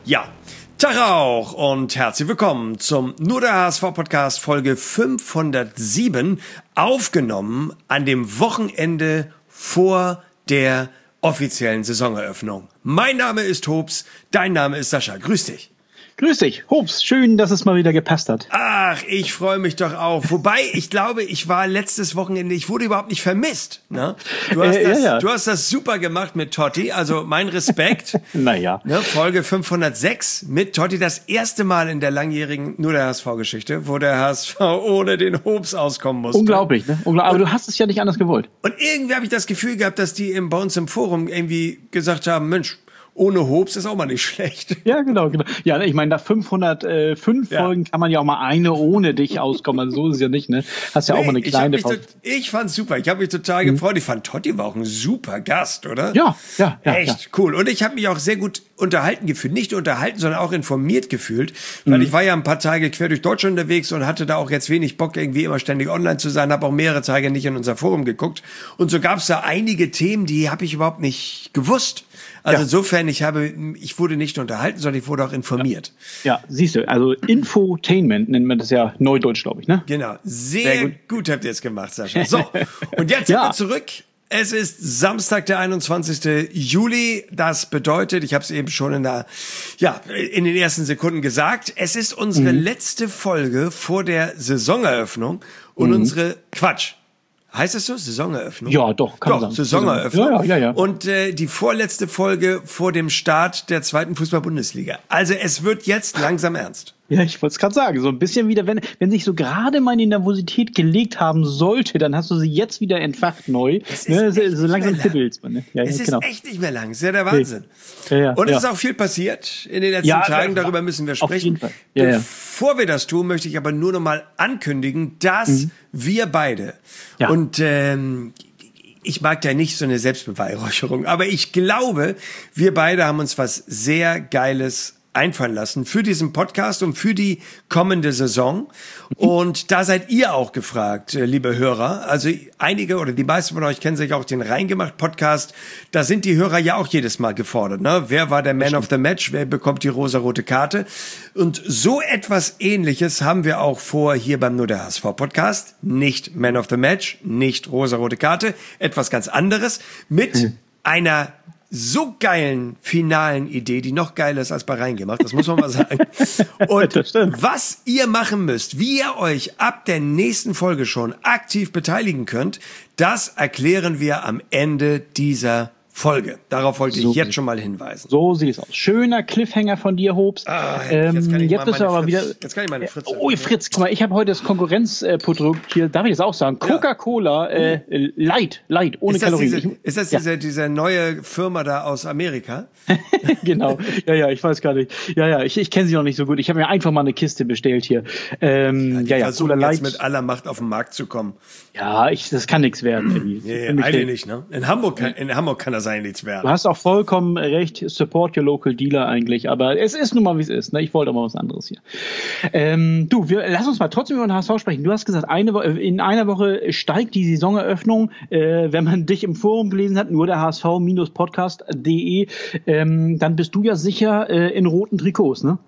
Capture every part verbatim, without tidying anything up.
Ja, Tag auch und herzlich willkommen zum Nur der H S V-Podcast Folge fünfhundertsieben, aufgenommen an dem Wochenende vor der offiziellen Saisoneröffnung. Mein Name ist Hobbs, dein Name ist Sascha. Grüß dich. Grüß dich, Hobbs. Schön, dass es mal wieder gepasst hat. Ach, ich freue mich doch auch. Wobei, ich glaube, ich war letztes Wochenende, ich wurde überhaupt nicht vermisst. Ne? Du, hast äh, das, ja, ja. du hast das super gemacht mit Totti, also mein Respekt. Naja. Ne, Folge fünfhundertsechs mit Totti, das erste Mal in der langjährigen Nur der H S V-Geschichte, wo der H S V ohne den Hobbs auskommen musste. Unglaublich, ne? Unglaublich. Aber du hast es ja nicht anders gewollt. Und irgendwie habe ich das Gefühl gehabt, dass die im, bei uns im Forum irgendwie gesagt haben, Mensch, ohne Hobbs ist auch mal nicht schlecht. Ja, genau, genau. Ja, ich meine, nach fünfhundertfünf Ja. Folgen kann man ja auch mal eine ohne dich auskommen. Also so ist es ja nicht, ne? Hast ja auch Nee, mal eine kleine ich, hab mich Pause. tot- ich fand's super. Ich habe mich total mhm. gefreut. Ich fand, Totti war auch ein super Gast, oder? Ja, ja, ja. Echt ja. cool. Und ich habe mich auch sehr gut unterhalten gefühlt. Nicht unterhalten, sondern auch informiert gefühlt. Weil Mhm. ich war ja ein paar Tage quer durch Deutschland unterwegs und hatte da auch jetzt wenig Bock, irgendwie immer ständig online zu sein. Habe auch mehrere Tage nicht in unser Forum geguckt. Und so gab's da einige Themen, die habe ich überhaupt nicht gewusst. Also Ja. insofern, ich habe, ich wurde nicht unterhalten, sondern ich wurde auch informiert. Ja, siehst du, also Infotainment nennt man das ja neudeutsch, glaube ich, ne? Genau. Sehr, Sehr gut. gut. habt ihr es gemacht, Sascha. So, und jetzt sind Ja. wir zurück. Es ist Samstag, der einundzwanzigste Juli. Das bedeutet, ich habe es eben schon in der, ja, in den ersten Sekunden gesagt, es ist unsere Mhm. letzte Folge vor der Saisoneröffnung und Mhm. unsere, Quatsch. Heißt es so? Saisoneröffnung? Ja, doch, kann man Doch, sagen. Saisoneröffnung. Ja, ja, ja, ja. Und äh, die vorletzte Folge vor dem Start der zweiten Fußball-Bundesliga. Also es wird jetzt langsam ernst. Ja, ich wollte es gerade sagen, so ein bisschen wieder, wenn, wenn sich so gerade meine Nervosität gelegt haben sollte, dann hast du sie jetzt wieder entfacht neu. Es ist Ne, so, echt so nicht langsam mehr lang. kribbelt's man. Ne? Ja, Es ja, ist genau. echt nicht mehr lang. Das ist ja der Wahnsinn. Ja, ja, Und es ja. ist auch viel passiert in den letzten Ja, Tagen. ja, Darüber müssen wir auf sprechen. jeden Fall. Ja, ja. Bevor wir das tun, möchte ich aber nur noch mal ankündigen, dass wir beide Ja. und ähm, ich mag ja nicht so eine Selbstbeweihräucherung, aber ich glaube, wir beide haben uns was sehr Geiles einfallen lassen für diesen Podcast und für die kommende Saison. Und da seid ihr auch gefragt, äh, liebe Hörer. Also einige oder die meisten von euch kennen sich auch den Reingemacht-Podcast. Da sind die Hörer ja auch jedes Mal gefordert. Ne? Wer war der Man of the Match? Wer bekommt die rosarote Karte? Und so etwas Ähnliches haben wir auch vor hier beim Nur der H S V-Podcast. Nicht Man of the Match, nicht rosarote Karte. Etwas ganz anderes mit hm. einer so geilen finalen Idee, die noch geiler ist als bei Reingemacht, das muss man mal sagen. Und was ihr machen müsst, wie ihr euch ab der nächsten Folge schon aktiv beteiligen könnt, das erklären wir am Ende dieser Folge. Darauf wollte So ich jetzt schon mal hinweisen. So sieht es aus. Schöner Cliffhanger von dir, Hobbs. Ah, ähm, jetzt kann ich jetzt mal bist du meine aber Fritz, wieder. Jetzt kann ich meine Fritz. Oh, Fritz, guck mal, ich habe heute das Konkurrenzprodukt hier, darf ich das auch sagen? Coca-Cola äh, Light, Light, ohne ist das Kalorien. diese, Ich- ist das ja. diese, diese neue Firma da aus Amerika? Genau. Ja, ja, ich weiß gar nicht. Ja, ja, ich, ich kenne sie noch nicht so gut. Ich habe mir einfach mal eine Kiste bestellt hier. Ähm, Die ja, ja, versuchen Cola jetzt Light. mit aller Macht auf den Markt zu kommen. Ja, ich, das kann nichts werden. Irgendwie. Nee, Für mich eigentlich nicht. nicht, ne? In Hamburg kann, in Hamburg kann das eigentlich nichts Du werden. hast auch vollkommen recht, support your local dealer eigentlich, aber es ist nun mal, wie es ist. Ne? Ich wollte aber was anderes hier. Ähm, du, wir, lass uns mal trotzdem über den H S V sprechen. Du hast gesagt, eine, Wo- in einer Woche steigt die Saisoneröffnung. Äh, wenn man dich im Forum gelesen hat, nur der H S V-podcast punkt de, ähm, dann bist du ja sicher äh, in roten Trikots, ne?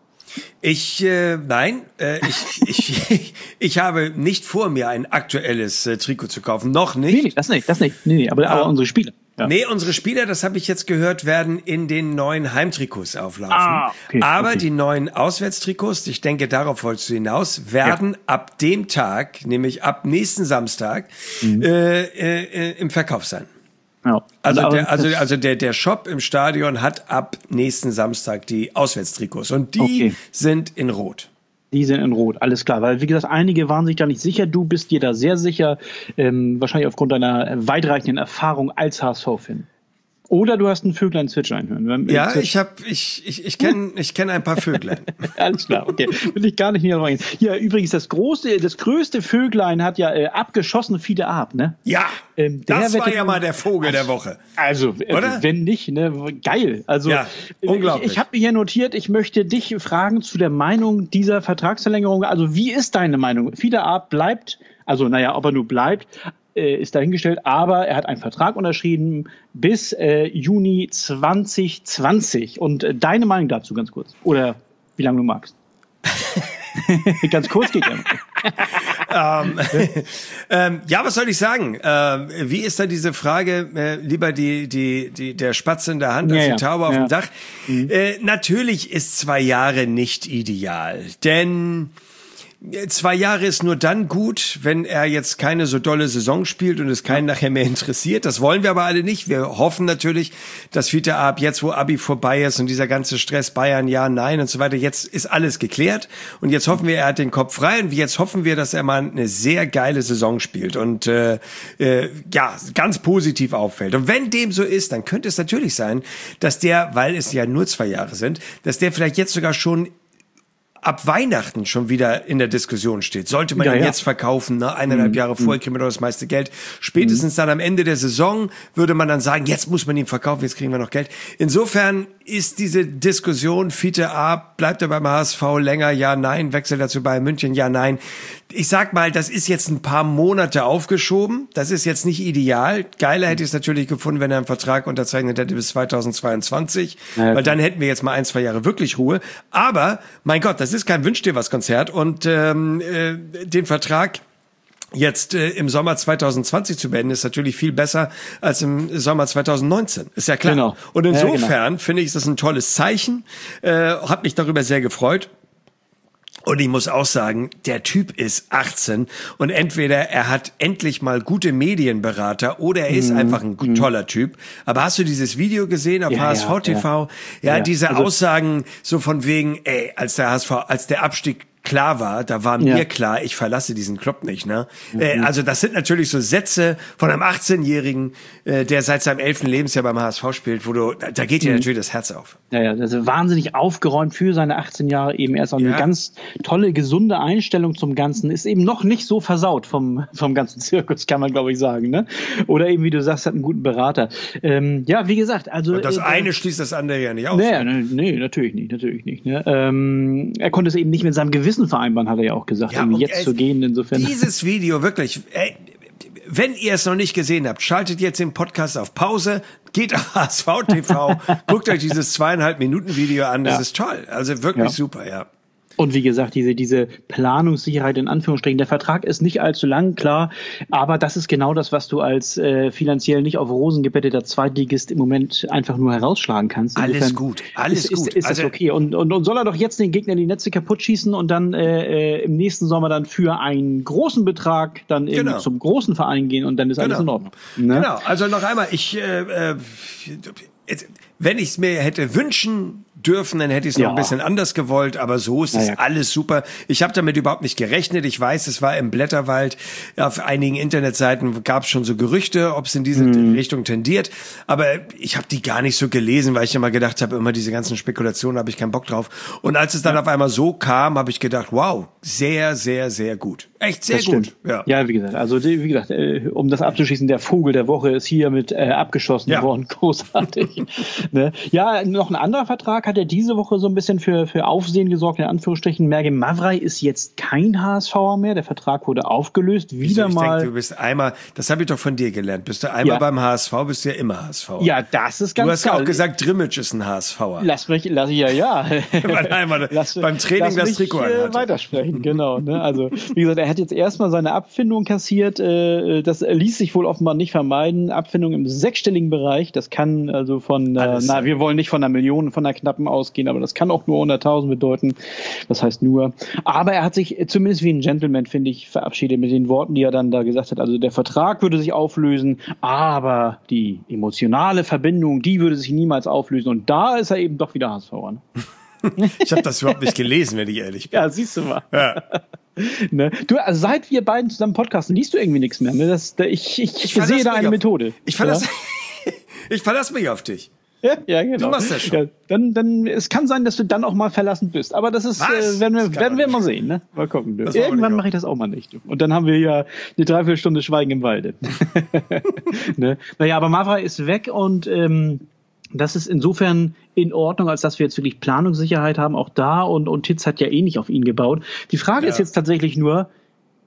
Ich, äh, nein, äh, ich, ich, ich habe nicht vor, mir ein aktuelles äh, Trikot zu kaufen. Noch nicht. Nee, nee, das nicht, das nicht. Nee, nee, aber, aber Ah. unsere Spieler. Ja. Nee, unsere Spieler, das habe ich jetzt gehört, werden in den neuen Heimtrikots auflaufen. Ah, okay, Aber okay. die neuen Auswärtstrikots, ich denke, darauf wolltest du hinaus, werden ab dem Tag, nämlich ab nächsten Samstag, Mhm. äh, äh, im Verkauf sein. Ja. Also, Aber der, also, das- also der, der Shop im Stadion hat ab nächsten Samstag die Auswärtstrikots und die Okay. sind in Rot. Die sind in Rot, alles klar. Weil, wie gesagt, einige waren sich da nicht sicher. Du bist dir da sehr sicher. Ähm, wahrscheinlich aufgrund deiner weitreichenden Erfahrung als H S V-Fan. Oder du hast ein Vöglein zwitschern hören. Ja, ich habe, ich, ich, ich kenne, ich kenne ein paar Vöglein. Alles klar, okay. Will ich gar nicht näher rein. Hier, übrigens, das große, das größte Vöglein hat ja äh, abgeschossen Fiete Arp, ne? Ja, Ähm, der das war wettet- ja mal der Vogel der Woche. Also, äh, Oder? wenn nicht, ne, geil. Also, Ja, äh, unglaublich. Ich, ich habe mir hier notiert, ich möchte dich fragen zu der Meinung dieser Vertragsverlängerung. Also, wie ist deine Meinung? Fiete Arp bleibt, also, naja, ob er nur bleibt, äh, ist dahingestellt, aber er hat einen Vertrag unterschrieben bis äh, Juni zwanzig zwanzig. Und äh, deine Meinung dazu ganz kurz? Oder wie lange du magst? Ganz kurz geht ja. ähm, ähm, ja, was soll ich sagen? Ähm, wie ist da diese Frage? Äh, lieber die, die, die, der Spatz in der Hand als ja, die Taube ja. auf ja. dem Dach. Mhm. Äh, natürlich ist zwei Jahre nicht ideal, denn zwei Jahre ist nur dann gut, wenn er jetzt keine so dolle Saison spielt und es keinen nachher mehr interessiert. Das wollen wir aber alle nicht. Wir hoffen natürlich, dass Fiete Arp jetzt, wo Abi vorbei ist und dieser ganze Stress Bayern, ja, nein und so weiter, jetzt ist alles geklärt. Und jetzt hoffen wir, er hat den Kopf frei und jetzt hoffen wir, dass er mal eine sehr geile Saison spielt und äh, äh, ja, ganz positiv auffällt. Und wenn dem so ist, dann könnte es natürlich sein, dass der, weil es ja nur zwei Jahre sind, dass der vielleicht jetzt sogar schon ab Weihnachten schon wieder in der Diskussion steht. Sollte man ja, ihn ja. jetzt verkaufen, ne? Eineinhalb mhm. Jahre vorher kriegen wir doch das meiste Geld. Spätestens mhm. dann am Ende der Saison würde man dann sagen, jetzt muss man ihn verkaufen, jetzt kriegen wir noch Geld. Insofern ist diese Diskussion, Fiete Arp, bleibt er beim H S V länger, ja, nein, wechselt er zu Bayern München, ja, nein. Ich sag mal, das ist jetzt ein paar Monate aufgeschoben. Das ist jetzt nicht ideal. Geiler hätte ich es natürlich gefunden, wenn er einen Vertrag unterzeichnet hätte bis zweitausendzweiundzwanzig, ja, weil dann hätten wir jetzt mal ein, zwei Jahre wirklich Ruhe. Aber, mein Gott, das ist kein Wünsch dir was Konzert und ähm, äh, den Vertrag jetzt äh, im Sommer zweitausendzwanzig zu beenden, ist natürlich viel besser als im Sommer zweitausendneunzehn. Ist ja klar. Genau. Und insofern ja, genau. finde ich, ist das ein tolles Zeichen. Äh, hat mich darüber sehr gefreut. Und ich muss auch sagen, der Typ ist achtzehn und entweder er hat endlich mal gute Medienberater oder er ist mm, einfach ein mm. toller Typ. Aber hast du dieses Video gesehen auf ja, H S V T V? Ja, ja. ja diese also, Aussagen so von wegen, ey, als der H S V, als der Abstieg klar war, da war mir ja. klar, ich verlasse diesen Club nicht, ne? Mhm. Äh, also das sind natürlich so Sätze von einem achtzehnjährigen, äh, der seit seinem elften Lebensjahr beim H S V spielt, wo du, da geht dir mhm. natürlich das Herz auf. Ja, ja, das ist wahnsinnig aufgeräumt für seine achtzehn Jahre eben. Er ist auch ja. eine ganz tolle, gesunde Einstellung zum Ganzen. Ist eben noch nicht so versaut vom, vom ganzen Zirkus, kann man glaube ich sagen, ne? Oder eben, wie du sagst, hat einen guten Berater. Ähm, ja, wie gesagt, also. Und das äh, eine schließt das andere ja nicht aus. Nee, nee, nee natürlich nicht, natürlich nicht. Ne? Ähm, er konnte es eben nicht mit seinem Gewissen vereinbaren, hat er ja auch gesagt, ja, um jetzt ey, zu gehen, insofern. Dieses Video, wirklich, ey, wenn ihr es noch nicht gesehen habt, schaltet jetzt den Podcast auf Pause, geht auf H S V T V, guckt euch dieses zweieinhalb Minuten Video an, das ja. ist toll, also wirklich ja. super, ja. Und wie gesagt, diese, diese Planungssicherheit in Anführungsstrichen. Der Vertrag ist nicht allzu lang, klar, aber das ist genau das, was du als äh, finanziell nicht auf Rosen gebetteter Zweitligist im Moment einfach nur herausschlagen kannst. Insofern alles gut, alles ist, gut. Ist, ist also, das okay? Und, und, und soll er doch jetzt den Gegner die Netze kaputt schießen und dann äh, im nächsten Sommer dann für einen großen Betrag dann eben genau. zum großen Verein gehen und dann ist alles genau. in Ordnung. Ne? Genau, also noch einmal, ich, äh, äh, wenn ich es mir hätte wünschen dürfen, dann hätte ich es noch ja. ein bisschen anders gewollt, aber so ist es ja. alles super. Ich habe damit überhaupt nicht gerechnet. Ich weiß, es war im Blätterwald, auf einigen Internetseiten gab es schon so Gerüchte, ob es in diese mhm. Richtung tendiert, aber ich habe die gar nicht so gelesen, weil ich immer gedacht habe, immer diese ganzen Spekulationen, habe ich keinen Bock drauf. Und als es dann ja. auf einmal so kam, habe ich gedacht, wow, sehr, sehr, sehr gut. Echt sehr das gut. Ja. ja, wie gesagt, also wie gesagt, äh, um das abzuschließen, der Vogel der Woche ist hier mit äh, abgeschossen ja. worden. Großartig. ne? Ja, noch ein anderer Vertrag hat ja diese Woche so ein bisschen für, für Aufsehen gesorgt, in Anführungsstrichen. Mergim Mavrai ist jetzt kein H S V mehr. Der Vertrag wurde aufgelöst. Wieder ich mal. Denke, du bist einmal, das habe ich doch von dir gelernt. Bist du einmal ja. beim H S V, bist du ja immer H S V. Ja, das ist ganz Du hast klar. ja auch gesagt, Drimmitsch ist ein H S V er. Lass mich, lass ich ja, ja. einmal lass, beim Training lass das Trikot mich, äh, weitersprechen, genau. Ne? Also, wie gesagt, er hat jetzt erstmal seine Abfindung kassiert. Äh, das ließ sich wohl offenbar nicht vermeiden. Abfindung im sechsstelligen Bereich. Das kann also von, äh, na, wir wollen nicht von einer Million, von einer knappen ausgehen, aber das kann auch nur hunderttausend bedeuten. Das heißt nur. Aber er hat sich zumindest wie ein Gentleman, finde ich, verabschiedet mit den Worten, die er dann da gesagt hat. Also der Vertrag würde sich auflösen, aber die emotionale Verbindung, die würde sich niemals auflösen. Und da ist er eben doch wieder H S V an. Ich habe das überhaupt nicht gelesen, wenn ich ehrlich bin. Ja, siehst du mal. Ja. Ne? Du, also seit wir beiden zusammen podcasten, liest du irgendwie nichts mehr. Ne? Das, ich ich, ich sehe da eine auf, Methode. Ich verlasse ja? ich verlass mich auf dich. Ja, ja, genau. Du machst das schon. Ja, dann, dann, es kann sein, dass du dann auch mal verlassen bist. Aber das ist, äh, werden wir, das werden wir mal sehen, ne? Mal gucken. Du. Irgendwann mache ich das auch mal nicht. Du. Und dann haben wir ja eine Dreiviertelstunde Schweigen im Walde. ne? Naja, aber Mavrai ist weg und ähm, das ist insofern in Ordnung, als dass wir jetzt wirklich Planungssicherheit haben, auch da. Und, und Titz hat ja eh nicht auf ihn gebaut. Die Frage ja. ist jetzt tatsächlich nur,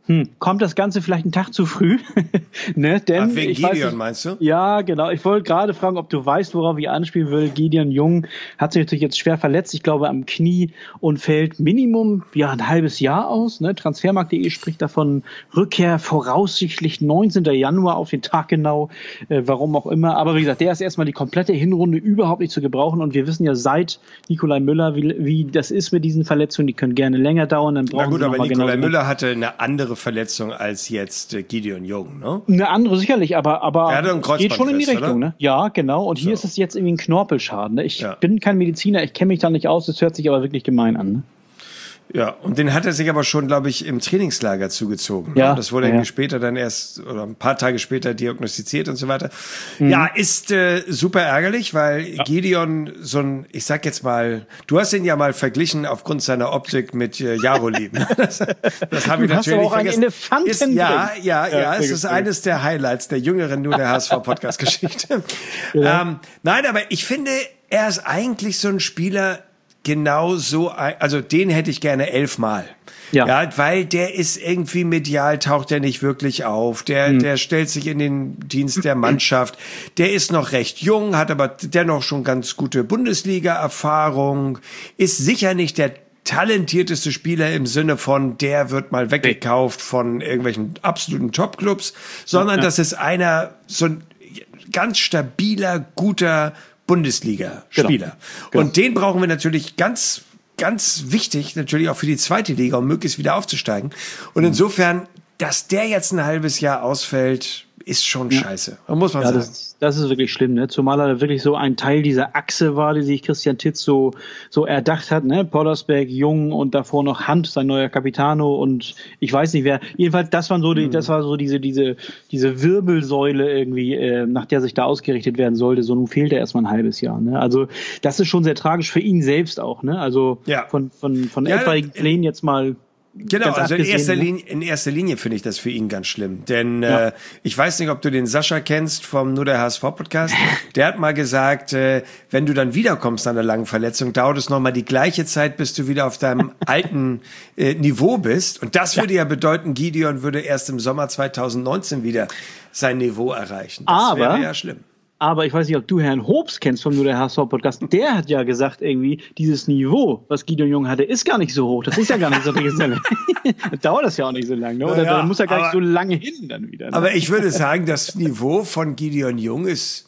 Hm, kommt das Ganze vielleicht einen Tag zu früh? ne, denn Ach, wegen ich Gideon, weiß nicht, meinst du? Ja, genau. Ich wollte gerade fragen, ob du weißt, worauf ich anspielen will. Gideon Jung hat sich natürlich jetzt schwer verletzt, ich glaube am Knie, und fällt Minimum ja ein halbes Jahr aus. Ne? Transfermarkt punkt de spricht davon Rückkehr voraussichtlich neunzehnten Januar auf den Tag genau, äh, warum auch immer. Aber wie gesagt, der ist erstmal die komplette Hinrunde überhaupt nicht zu gebrauchen, und wir wissen ja seit Nikolai Müller, wie, wie das ist mit diesen Verletzungen. Die können gerne länger dauern. Dann brauchen Na gut, sie aber noch mal Nikolai genau Müller hatte eine andere Verletzung als jetzt äh, Gideon Jung, ne? Eine andere sicherlich, aber, aber Er hatte einen geht schon in die Kreuzbandriss, Richtung, oder? ne? Ja, genau. Und hier So. ist es jetzt irgendwie ein Knorpelschaden. Ne? Ich Ja. bin kein Mediziner, ich kenne mich da nicht aus, das hört sich aber wirklich gemein an. Ne? Ja, und den hat er sich aber schon, glaube ich, im Trainingslager zugezogen. Ja, Ne? Das wurde ja. irgendwie später dann erst oder ein paar Tage später diagnostiziert und so weiter. Mhm. Ja, ist äh, super ärgerlich, weil ja. Gideon so ein, ich sag jetzt mal, du hast ihn ja mal verglichen aufgrund seiner Optik mit äh, Jarolin. das das habe ich Du hast natürlich aber auch einen vergessen. Elefanten Ist, ja, drin. ja, ja, Ja, es sehr ist gut. eines der Highlights der jüngeren Nur der H S V-Podcast-Geschichte. Ja. ähm, nein, aber ich finde, er ist eigentlich so ein Spieler, genau so, ein- also den hätte ich gerne elfmal. Ja. ja, weil der ist irgendwie medial, taucht er nicht wirklich auf. Der, Mhm. der stellt sich in den Dienst der Mannschaft. Der ist noch recht jung, hat aber dennoch schon ganz gute Bundesliga-Erfahrung, ist sicher nicht der talentierteste Spieler im Sinne von, der wird mal weggekauft von irgendwelchen absoluten Top-Clubs, sondern Ja. das ist einer, so ein ganz stabiler, guter Bundesliga-Spieler. Genau. Genau. Und den brauchen wir natürlich ganz, ganz wichtig, natürlich auch für die zweite Liga, um möglichst wieder aufzusteigen. Und insofern, dass der jetzt ein halbes Jahr ausfällt, ist schon Ja. scheiße. Muss man Ja, sagen. das, das ist wirklich schlimm, ne? Zumal er wirklich so ein Teil dieser Achse war, die sich Christian Titz so, so erdacht hat, ne? Poddersberg, Jung und davor noch Hand, sein neuer Capitano, und ich weiß nicht wer. Jedenfalls, das waren so die, das war so diese, diese, diese Wirbelsäule irgendwie, äh, nach der sich da ausgerichtet werden sollte. So, nun fehlt er erstmal ein halbes Jahr, ne? Also, das ist schon sehr tragisch für ihn selbst auch, ne? Also, Ja. von, von, von Ja, etwaigen äh, Plänen jetzt mal. Genau, ganz also in abgesehen, erster ne? Linie, in erster Linie finde ich das für ihn ganz schlimm. Denn Ja. äh, ich weiß nicht, ob du den Sascha kennst vom Nur der H S V-Podcast. Der hat mal gesagt, äh, wenn du dann wiederkommst an der langen Verletzung, dauert es nochmal die gleiche Zeit, bis du wieder auf deinem alten äh, Niveau bist. Und das würde ja bedeuten, Gideon würde erst im Sommer zweitausendneunzehn wieder sein Niveau erreichen. Das Aber- wäre ja schlimm. Aber ich weiß nicht, ob du Herrn Hobbs kennst vom Nur der H S V-Podcast. Der hat ja gesagt, irgendwie, dieses Niveau, was Gideon Jung hatte, ist gar nicht so hoch. Das ist ja gar nicht so lange. Dauert das ja auch nicht so lange, ne? Oder Ja, da muss er gar nicht aber- so lange hin dann wieder. Ne? Aber ich würde sagen, das Niveau von Gideon Jung ist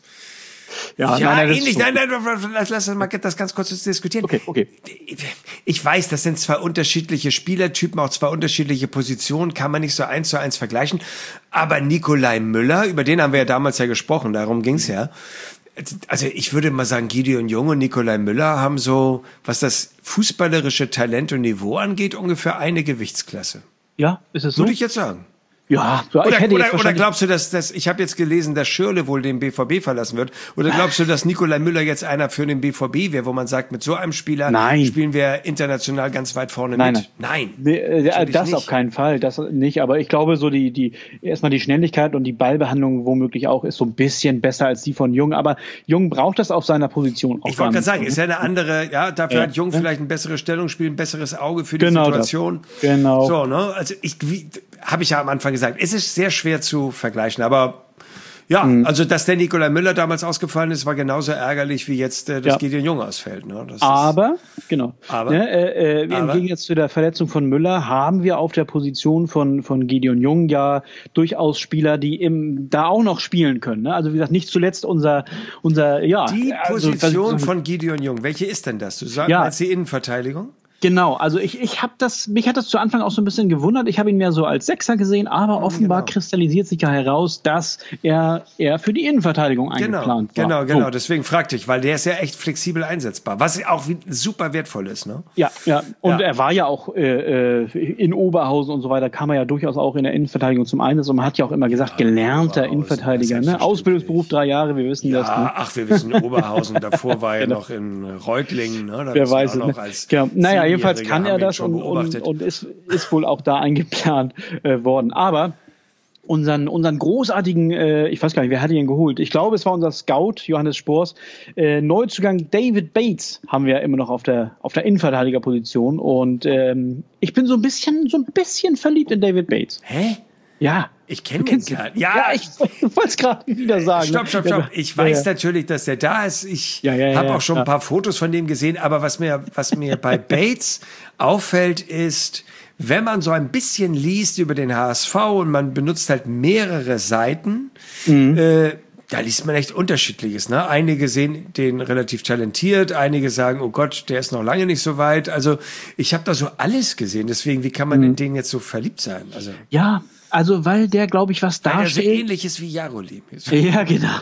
ja, ja, nein, nein, das ähnlich. ist Nein, nein, lass, lass uns mal das ganz kurz diskutieren. Okay, okay. Ich weiß, das sind zwei unterschiedliche Spielertypen, auch zwei unterschiedliche Positionen, kann man nicht so eins zu eins vergleichen. Aber Nikolai Müller, über den haben wir ja damals ja gesprochen, darum ging's ja. Also ich würde mal sagen, Gideon Jung und Nikolai Müller haben so, was das fußballerische Talent und Niveau angeht, ungefähr eine Gewichtsklasse. Ja, ist es so? Würde ich jetzt sagen. Ja, ich Oder, hätte jetzt oder, oder wahrscheinlich- glaubst du, dass, dass ich habe jetzt gelesen, dass Schirle wohl den B V B verlassen wird? Oder glaubst du, dass Nikolai Müller jetzt einer für den B V B wäre, wo man sagt, mit so einem Spieler Nein. spielen wir international ganz weit vorne Nein, mit? Nein. Nee, äh, natürlich das nicht. auf keinen Fall, das nicht. Aber ich glaube, so die, die, erstmal die Schnelligkeit und die Ballbehandlung womöglich auch ist so ein bisschen besser als die von Jung. Aber Jung braucht das auf seiner Position auch Ich gar wollte gerade nicht. sagen, ist ja eine andere, ja, dafür Ja. hat Jung vielleicht ein besseres Stellungsspiel, ein besseres Auge für die Genau das. Situation. Genau. So, ne? Also ich, wie, habe ich ja am Anfang gesagt, es ist sehr schwer zu vergleichen, aber ja, Mhm. also dass der Nikolai Müller damals ausgefallen ist, war genauso ärgerlich wie jetzt, äh, dass Ja. Gideon Jung ausfällt. Ne? Das ist, Aber, genau. Aber? Ne, äh, äh, Im Aber? Gegensatz zu der Verletzung von Müller haben wir auf der Position von, von Gideon Jung ja durchaus Spieler, die im, da auch noch spielen können. Ne? Also wie gesagt, nicht zuletzt unser, unser ja. die also, Position also, von Gideon Jung, welche ist denn das? Du sagst Ja. als die Innenverteidigung? Genau, also ich, ich habe das, mich hat das zu Anfang auch so ein bisschen gewundert. Ich habe ihn mehr so als Sechser gesehen, aber offenbar genau. kristallisiert sich ja heraus, dass er, er für die Innenverteidigung Genau, eingeplant war. genau, genau. So. Deswegen fragte ich, weil der ist ja echt flexibel einsetzbar, was auch wie- super wertvoll ist. Ne? Ja, ja. Und Ja. er war ja auch äh, äh, in Oberhausen und so weiter, kam er ja durchaus auch in der Innenverteidigung zum Einsatz. Und man hat ja auch immer gesagt, gelernter Oberhausen, Innenverteidiger. Ne? selbstverständlich. Ausbildungsberuf drei Jahre, wir wissen das. Ja, Ne? ach, wir wissen Oberhausen, davor war er noch in Reutlingen. Ne? Da Wer bist du weiß auch es. noch Ne? als Genau. Naja, jedenfalls Siebenjähriger, kann haben er wir ihn das schon und, und, beobachtet. und ist, ist wohl auch da eingeplant äh, worden. Aber unseren, unseren großartigen, äh, ich weiß gar nicht, wer hat ihn geholt? Ich glaube, es war unser Scout, Johannes Spors. Äh, Neuzugang David Bates haben wir immer noch auf der, auf der Innenverteidigerposition. Und ähm, ich bin so ein bisschen, so ein bisschen verliebt in David Bates. Hä? Ja. Ich kenne den gar nicht. Ja, ja, ich wollte es gerade wieder sagen. Stopp, stopp, stopp. Ich weiß ja, ja. natürlich, dass der da ist. Ich ja, ja, ja, habe auch ja, schon ja. ein paar Fotos von dem gesehen. Aber was mir, was mir bei Bates auffällt, ist, wenn man so ein bisschen liest über den H S V und man benutzt halt mehrere Seiten, mhm. äh, da liest man echt Unterschiedliches. Ne? Einige sehen den relativ talentiert, einige sagen, oh Gott, der ist noch lange nicht so weit. Also ich habe da so alles gesehen. Deswegen, wie kann man mhm. in den jetzt so verliebt sein? Also ja, also weil der, glaube ich, was darstellt. Weil der so ähnlich ist wie Jarolim. Ja, genau.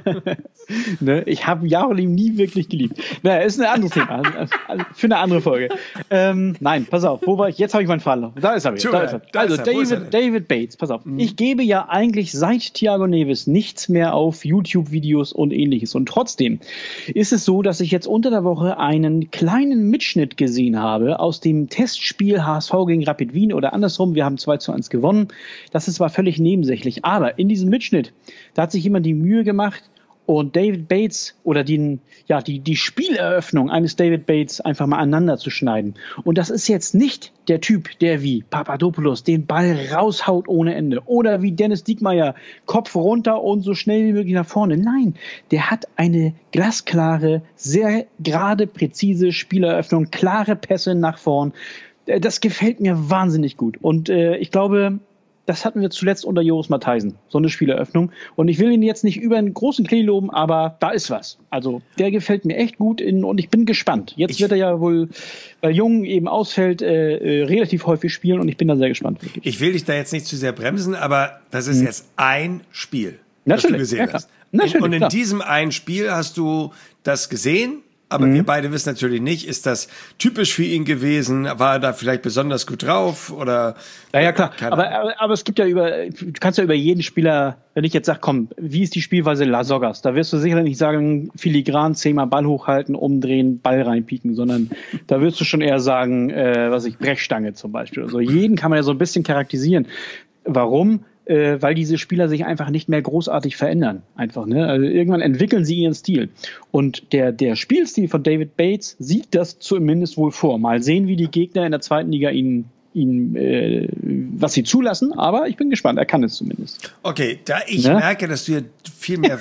Ne, ich habe Jarolim nie wirklich geliebt. Na, ist ein anderes Thema. Für eine andere Folge. Ähm, nein, pass auf. Wo war ich? Jetzt habe ich meinen Fall. Da ist er wieder. Da ist er. Da also ist er. David, David Bates, pass auf. Mhm. Ich gebe ja eigentlich seit Thiago Neves nichts mehr auf YouTube-Videos und ähnliches. Und trotzdem ist es so, dass ich jetzt unter der Woche einen kleinen Mitschnitt gesehen habe aus dem Testspiel H S V gegen Rapid Wien oder andersrum. Wir haben zwei zu eins gewonnen. Das ist zwar völlig nebensächlich, aber in diesem Mitschnitt, da hat sich jemand die Mühe gemacht und David Bates oder die, ja, die, die Spieleröffnung eines David Bates einfach mal aneinander zu schneiden. Und das ist jetzt nicht der Typ, der wie Papadopoulos den Ball raushaut ohne Ende oder wie Dennis Diekmeyer Kopf runter und so schnell wie möglich nach vorne. Nein, der hat eine glasklare, sehr gerade, präzise Spieleröffnung, klare Pässe nach vorn. Das gefällt mir wahnsinnig gut. Und äh, ich glaube, das hatten wir zuletzt unter Joris Matthijsen, so eine Spieleröffnung. Und ich will ihn jetzt nicht über einen großen Knie loben, aber da ist was. Also der gefällt mir echt gut in, und ich bin gespannt. Jetzt ich wird er ja wohl, weil Jung eben ausfällt, äh, äh, relativ häufig spielen und ich bin da sehr gespannt. Wirklich. Ich will dich da jetzt nicht zu sehr bremsen, aber das ist hm. jetzt ein Spiel, Natürlich, das du gesehen ja, hast. Natürlich, in, und in klar. diesem einen Spiel hast du das gesehen. Aber mhm. wir beide wissen natürlich nicht, ist das typisch für ihn gewesen? War er da vielleicht besonders gut drauf? Oder? Ja, ja, klar. Aber, aber, aber es gibt ja über, du kannst ja über jeden Spieler, wenn ich jetzt sage, komm, wie ist die Spielweise Lasoggas? Da wirst du sicherlich nicht sagen, filigran zehnmal Ball hochhalten, umdrehen, Ball reinpieken, sondern da wirst du schon eher sagen, äh, was ich, Brechstange zum Beispiel. Also jeden kann man ja so ein bisschen charakterisieren. Warum? Äh, weil diese Spieler sich einfach nicht mehr großartig verändern. Einfach, ne? Also irgendwann entwickeln sie ihren Stil. Und der, der Spielstil von David Bates sieht das zumindest wohl vor. Mal sehen, wie die Gegner in der zweiten Liga ihn, ihn äh, was sie zulassen, aber ich bin gespannt, er kann es zumindest. Okay, da ich ne? merke, dass du hier viel mehr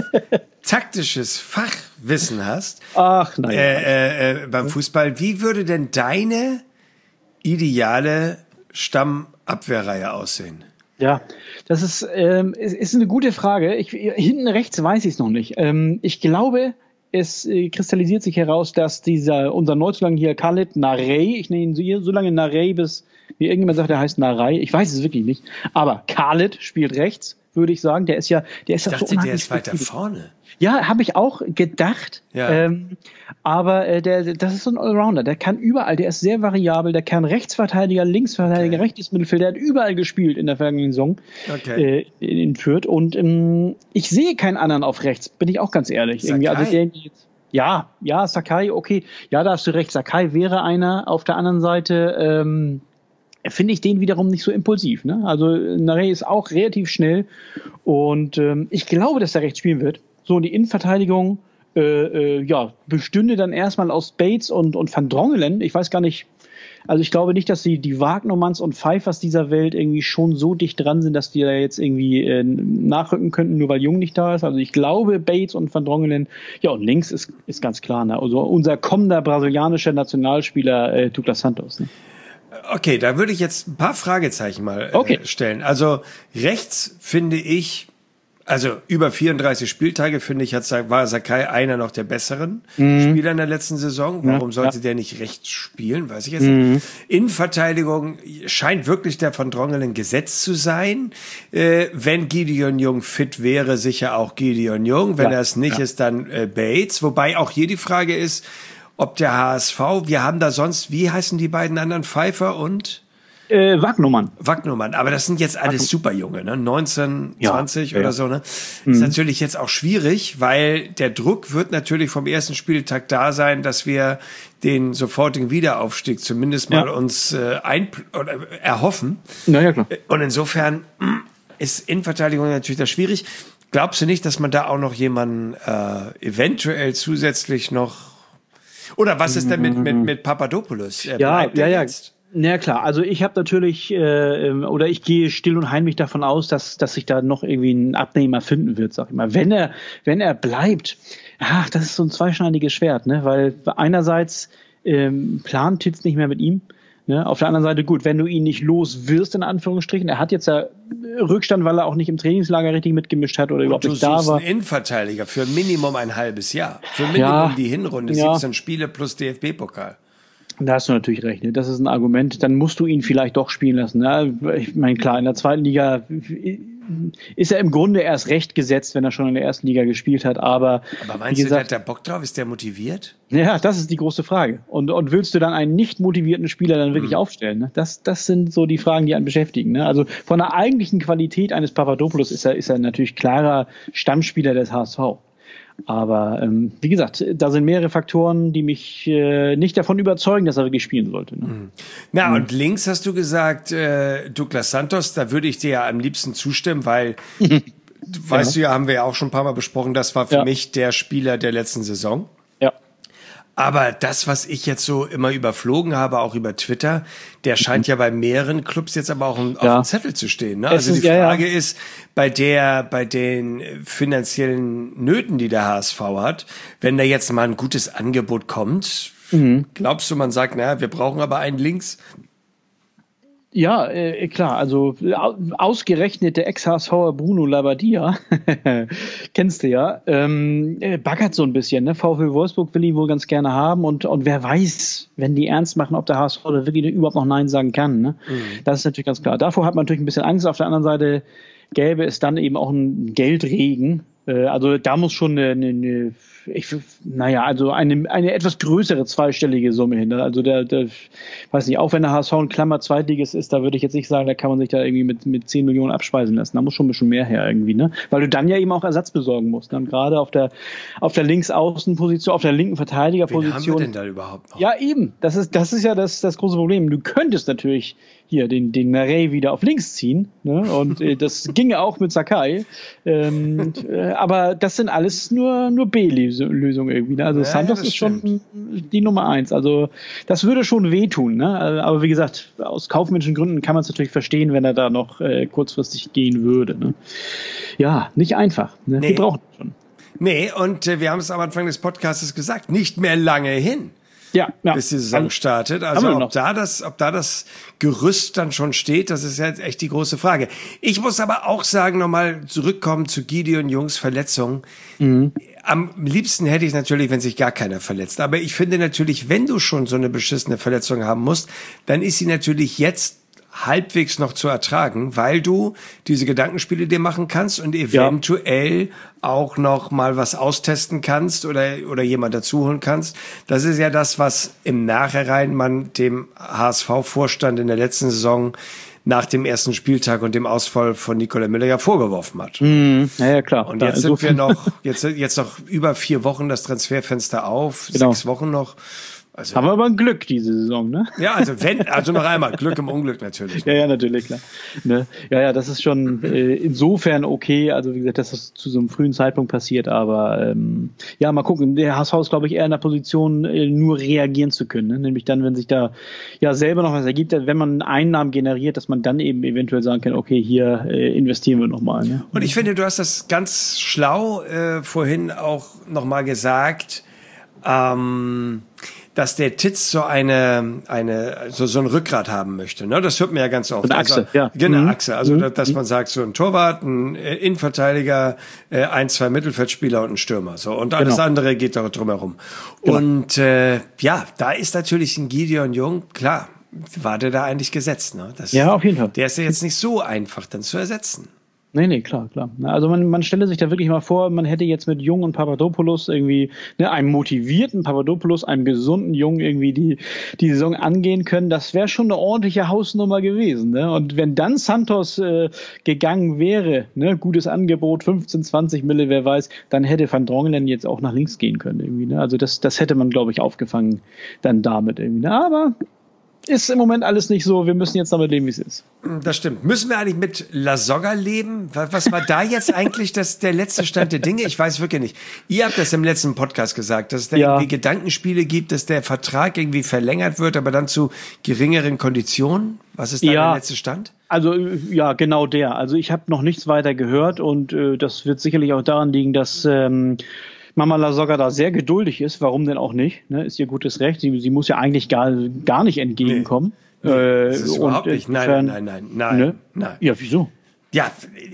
taktisches Fachwissen hast Ach, nein, äh, äh, beim Fußball, wie würde denn deine ideale Stammabwehrreihe aussehen? Ja, das ist, ähm, ist, ist eine gute Frage. Ich, hinten rechts weiß ich es noch nicht. Ähm, ich glaube, es äh, kristallisiert sich heraus, dass dieser unser Neuzugang hier, Khalid Narey, ich nenne ihn so, so lange Narey, bis wie irgendjemand sagt, der heißt Narey. Ich weiß es wirklich nicht. Aber Khalid spielt rechts, würde ich sagen. Der ist ja, der ist ich ja dachte, so der ist weiter vorne. Ja, habe ich auch gedacht. Ja. Ähm, aber äh, der, das ist so ein Allrounder. Der kann überall, der ist sehr variabel. Der kann Rechtsverteidiger, Linksverteidiger, okay. rechtes Mittelfeld. Der hat überall gespielt in der vergangenen Saison okay. äh, in Fürth. Und ähm, ich sehe keinen anderen auf rechts, bin ich auch ganz ehrlich. Irgendwie, also der, ja, ja, Sakai, okay. Ja, da hast du recht. Sakai wäre einer. Auf der anderen Seite ähm, finde ich den wiederum nicht so impulsiv. Ne? Also Narey ist auch relativ schnell. Und ähm, ich glaube, dass er rechts spielen wird. So, und die Innenverteidigung äh, äh, ja, bestünde dann erstmal aus Bates und, und Van Drongelen. Ich weiß gar nicht, also ich glaube nicht, dass die, die Wagnermanns und Pfeiffers dieser Welt irgendwie schon so dicht dran sind, dass die da jetzt irgendwie äh, nachrücken könnten, nur weil Jung nicht da ist. Also ich glaube, Bates und Van Drongelen, ja, und links ist, ist ganz klar, ne? Also unser kommender brasilianischer Nationalspieler äh, Douglas Santos. Ne? Okay, da würde ich jetzt ein paar Fragezeichen mal äh, okay. stellen. Also rechts finde ich, also über vierunddreißig Spieltage, finde ich, hat, war Sakai einer noch der besseren mhm. Spieler in der letzten Saison. Warum ja, sollte ja. der nicht rechts spielen? Weiß ich jetzt mhm. nicht. Innenverteidigung scheint wirklich der Van Drongelen gesetzt zu sein. Äh, wenn Gideon Jung fit wäre, sicher auch Gideon Jung. Wenn ja, er es nicht ja. ist, dann äh, Bates. Wobei auch hier die Frage ist, ob der H S V, wir haben da sonst, wie heißen die beiden anderen, Pfeiffer und? Äh, Wagnumann. Wagnumann, aber das sind jetzt alles super junge, ne? neunzehn, ja, zwanzig ja. oder so, ne? Mhm. Ist natürlich jetzt auch schwierig, weil der Druck wird natürlich vom ersten Spieltag da sein, dass wir den sofortigen Wiederaufstieg zumindest mal ja. uns äh, ein oder erhoffen. Na ja, klar. Und insofern ist Innenverteidigung natürlich da schwierig. Glaubst du nicht, dass man da auch noch jemanden äh, eventuell zusätzlich noch oder was ist denn mit, mit, mit Papadopoulos? Er ja, ja, ja. Jetzt? Ja klar, also ich habe natürlich äh, oder ich gehe still und heimlich davon aus, dass dass sich da noch irgendwie ein Abnehmer finden wird, sag ich mal. Wenn er wenn er bleibt, ach, das ist so ein zweischneidiges Schwert, ne? Weil einerseits ähm, plant Titz nicht mehr mit ihm. Ne? Auf der anderen Seite, gut, wenn du ihn nicht los wirst, in Anführungsstrichen, er hat jetzt ja Rückstand, weil er auch nicht im Trainingslager richtig mitgemischt hat oder und überhaupt nicht da war. Du suchst einen Innenverteidiger für Minimum ein halbes Jahr. Für Minimum ja, die Hinrunde, ja. siebzehn Spiele plus D F B-Pokal. Da hast du natürlich recht. Ne? Das ist ein Argument. Dann musst du ihn vielleicht doch spielen lassen. Ne? Ich meine, klar, in der zweiten Liga ist er im Grunde erst recht gesetzt, wenn er schon in der ersten Liga gespielt hat. Aber, aber meinst wie gesagt, du, der hat da Bock drauf? Ist der motiviert? Ja, das ist die große Frage. Und, und willst du dann einen nicht motivierten Spieler dann wirklich mhm. aufstellen? Ne? Das, das sind so die Fragen, die einen beschäftigen. Ne? Also von der eigentlichen Qualität eines Papadopoulos ist er, ist er natürlich klarer Stammspieler des H S V. Aber ähm, wie gesagt, da sind mehrere Faktoren, die mich äh, nicht davon überzeugen, dass er wirklich spielen sollte. Ne? Mhm. Na, mhm. und links hast du gesagt, äh, Douglas Santos, da würde ich dir ja am liebsten zustimmen, weil, weißt ja. du ja, haben wir ja auch schon ein paar Mal besprochen, das war für ja. mich der Spieler der letzten Saison. Ja. Aber das, was ich jetzt so immer überflogen habe, auch über Twitter, der scheint mhm. ja bei mehreren Clubs jetzt aber auch auf ja. dem Zettel zu stehen. Ne? Also die ist, Frage ja, ja. ist, bei der, bei den finanziellen Nöten, die der H S V hat, wenn da jetzt mal ein gutes Angebot kommt, mhm. glaubst du, man sagt, naja, wir brauchen aber einen Links? Ja, äh, klar, also ausgerechnet der Ex-H S V'er Bruno Labbadia, kennst du ja, ähm, baggert so ein bisschen, ne? VfL Wolfsburg will ihn wohl ganz gerne haben und, und wer weiß, wenn die ernst machen, ob der H S V da wirklich überhaupt noch Nein sagen kann, ne? Mhm. Das ist natürlich ganz klar. Davor hat man natürlich ein bisschen Angst, auf der anderen Seite gäbe es dann eben auch einen Geldregen, äh, also da muss schon eine, eine, eine Ich, naja, also eine, eine etwas größere zweistellige Summe hin. Also der, der, weiß nicht, auch wenn der H S V ein Klammer Zweitliges ist, da würde ich jetzt nicht sagen, da kann man sich da irgendwie mit, mit zehn Millionen abspeisen lassen. Da muss schon ein bisschen mehr her irgendwie, ne? Weil du dann ja eben auch Ersatz besorgen musst. Dann gerade auf der, auf der Linksaußenposition, auf der linken Verteidigerposition. Wen haben wir denn da überhaupt noch? Ja, eben. Das ist, das ist ja das, das große Problem. Du könntest natürlich hier den, den Narey wieder auf links ziehen, ne? Und äh, das ginge auch mit Sakai. Ähm, äh, aber das sind alles nur, nur B-Lösungen irgendwie, ne? Also ja, Santos ja, ist schon stimmt. die Nummer eins. Also das würde schon wehtun, ne? Aber wie gesagt, aus kaufmännischen Gründen kann man es natürlich verstehen, wenn er da noch äh, kurzfristig gehen würde, ne? Ja, nicht einfach. Ne? Nee. Wir brauchen es schon. Nee, und äh, wir haben es am Anfang des Podcasts gesagt, nicht mehr lange hin. Ja, ja. Bis die Saison startet. Also ob da das, ob da das Gerüst dann schon steht, das ist jetzt echt die große Frage. Ich muss aber auch sagen, nochmal zurückkommen zu Gideon Jungs Verletzung. Mhm. Am liebsten hätte ich natürlich, wenn sich gar keiner verletzt. Aber ich finde natürlich, wenn du schon so eine beschissene Verletzung haben musst, dann ist sie natürlich jetzt halbwegs noch zu ertragen, weil du diese Gedankenspiele dir machen kannst und eventuell ja. auch noch mal was austesten kannst oder oder jemand dazuholen kannst. Das ist ja das, was im Nachhinein man dem H S V-Vorstand in der letzten Saison nach dem ersten Spieltag und dem Ausfall von Nicola Müller ja vorgeworfen hat. Mhm. Ja, ja, klar. Und jetzt ja, sind wir noch, jetzt, jetzt noch über vier Wochen das Transferfenster auf, genau. sechs Wochen noch. Also, haben wir aber ein Glück diese Saison, ne? Ja, also wenn, also noch einmal, Glück im Unglück natürlich. Ja, ja, natürlich, klar. Ne? Ja, ja, das ist schon äh, insofern okay, also wie gesagt, dass das zu so einem frühen Zeitpunkt passiert, aber ähm, ja, mal gucken, der H S V ist, glaube ich, eher in der Position, äh, nur reagieren zu können, ne? Nämlich dann, wenn sich da ja selber noch was ergibt, wenn man Einnahmen generiert, dass man dann eben eventuell sagen kann, okay, hier äh, investieren wir nochmal. Ne? Und ich finde, du hast das ganz schlau äh, vorhin auch nochmal gesagt, ähm, dass der Titz so eine, eine, so, so ein Rückgrat haben möchte, ne? Das hört man ja ganz oft. Eine Achse, also, ja. Genau, mhm. Achse. Also, mhm. dass man sagt, so ein Torwart, ein Innenverteidiger, ein, zwei Mittelfeldspieler und ein Stürmer, so. Und alles genau. andere geht da drumherum. Genau. Und, äh, ja, da ist natürlich ein Gideon Jung, klar, war der da eigentlich gesetzt, ne? Das, ja, auf jeden Fall. Der ist ja jetzt nicht so einfach dann zu ersetzen. Nee, nee, klar, klar. Also man, man stelle sich da wirklich mal vor, man hätte jetzt mit Jung und Papadopoulos irgendwie, ne, einem motivierten Papadopoulos, einem gesunden Jung irgendwie die, die Saison angehen können. Das wäre schon eine ordentliche Hausnummer gewesen, ne? Und wenn dann Santos äh, gegangen wäre, ne, gutes Angebot, fünfzehn, zwanzig Mille, wer weiß, dann hätte Van Drongelen jetzt auch nach links gehen können irgendwie, ne? Also das, das hätte man, glaube ich, aufgefangen dann damit irgendwie, ne? Aber ist im Moment alles nicht so, wir müssen jetzt damit leben, wie es ist. Das stimmt. Müssen wir eigentlich mit La Soga leben? Was war da jetzt eigentlich das, der letzte Stand der Dinge? Ich weiß wirklich nicht. Ihr habt das im letzten Podcast gesagt, dass es da ja. irgendwie Gedankenspiele gibt, dass der Vertrag irgendwie verlängert wird, aber dann zu geringeren Konditionen. Was ist da ja. der letzte Stand? Also ja, genau der. Also ich habe noch nichts weiter gehört und äh, das wird sicherlich auch daran liegen, dass ähm, Mama La Soga da sehr geduldig ist. Warum denn auch nicht? Ne? Ist ihr gutes Recht. Sie, sie muss ja eigentlich gar, gar nicht entgegenkommen. Nee. Nee, das ist überhaupt nicht. Nein, nein, nein, nein, ne? nein. Ja, wieso? Ja,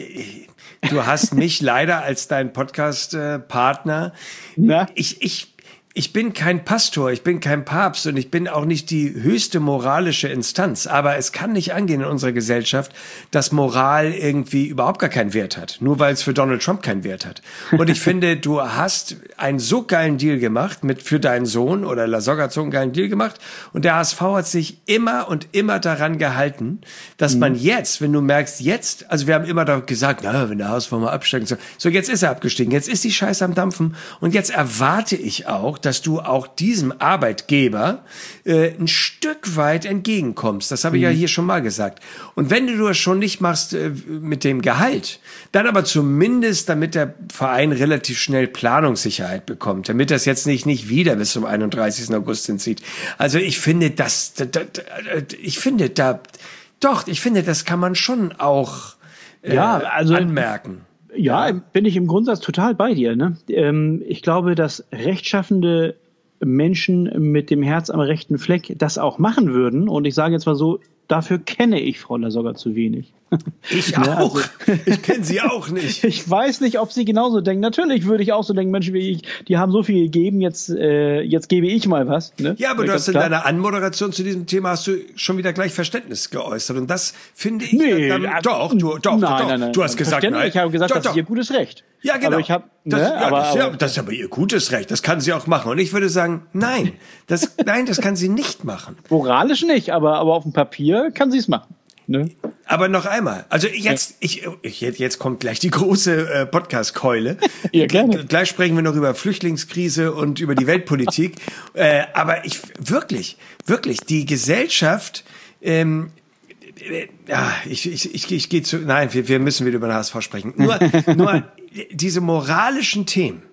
du hast mich leider als dein Podcast-Partner. Äh, ich, ich, ich bin kein Pastor, ich bin kein Papst und ich bin auch nicht die höchste moralische Instanz. Aber es kann nicht angehen in unserer Gesellschaft, dass Moral irgendwie überhaupt gar keinen Wert hat. Nur weil es für Donald Trump keinen Wert hat. Und ich finde, du hast einen so geilen Deal gemacht mit für deinen Sohn oder La Soga hat so einen geilen Deal gemacht. Und der H S V hat sich immer und immer daran gehalten, dass mhm. man jetzt, wenn du merkst, jetzt, also wir haben immer da gesagt, na, wenn der H S V mal absteigt, so, so jetzt ist er abgestiegen, jetzt ist die Scheiße am Dampfen. Und jetzt erwarte ich auch, dass du auch diesem Arbeitgeber äh, ein Stück weit entgegenkommst. Das habe ich mhm. ja hier schon mal gesagt. Und wenn du das schon nicht machst äh, mit dem Gehalt, dann aber zumindest, damit der Verein relativ schnell Planungssicherheit bekommt, damit das jetzt nicht nicht wieder bis zum einunddreißigsten August hinzieht. Also ich finde, das, das, das ich finde da, doch, ich finde, das kann man schon auch äh, ja, also anmerken. Ja, bin ich im Grundsatz total bei dir. Ne? Ähm, ich glaube, dass rechtschaffende Menschen mit dem Herz am rechten Fleck das auch machen würden. Und ich sage jetzt mal so, dafür kenne ich Frau La Soga zu wenig. Ich auch. Ja, also, ich kenne sie auch nicht. Ich weiß nicht, ob sie genauso denken. Natürlich würde ich auch so denken, Menschen wie ich, die haben so viel gegeben, jetzt, äh, jetzt gebe ich mal was. Ne? Ja, aber du hast in klar. deiner Anmoderation zu diesem Thema hast du schon wieder gleich Verständnis geäußert. Und das finde ich nee, dann, äh, doch, du, doch, nein, doch. Nein, nein, du hast gesagt, nein. Ich habe gesagt, doch, das doch. ist ihr gutes Recht. Ja, genau. Aber ich hab, das, ne, ja, aber, das, ja, aber, das ist aber ihr gutes Recht. Das kann sie auch machen. Und ich würde sagen, nein, das, nein, das kann sie nicht machen. Moralisch nicht, aber, aber auf dem Papier kann sie es machen. Ne? Aber noch einmal, also jetzt, ich, ich, jetzt kommt gleich die große äh, Podcast-Keule. Ja, gerne. Gleich sprechen wir noch über Flüchtlingskrise und über die Weltpolitik. äh, aber ich, wirklich, wirklich, die Gesellschaft, ähm, äh, ja, ich, ich, ich, ich gehe zu, nein, wir, wir müssen wieder über den H S V sprechen. Nur, nur diese moralischen Themen,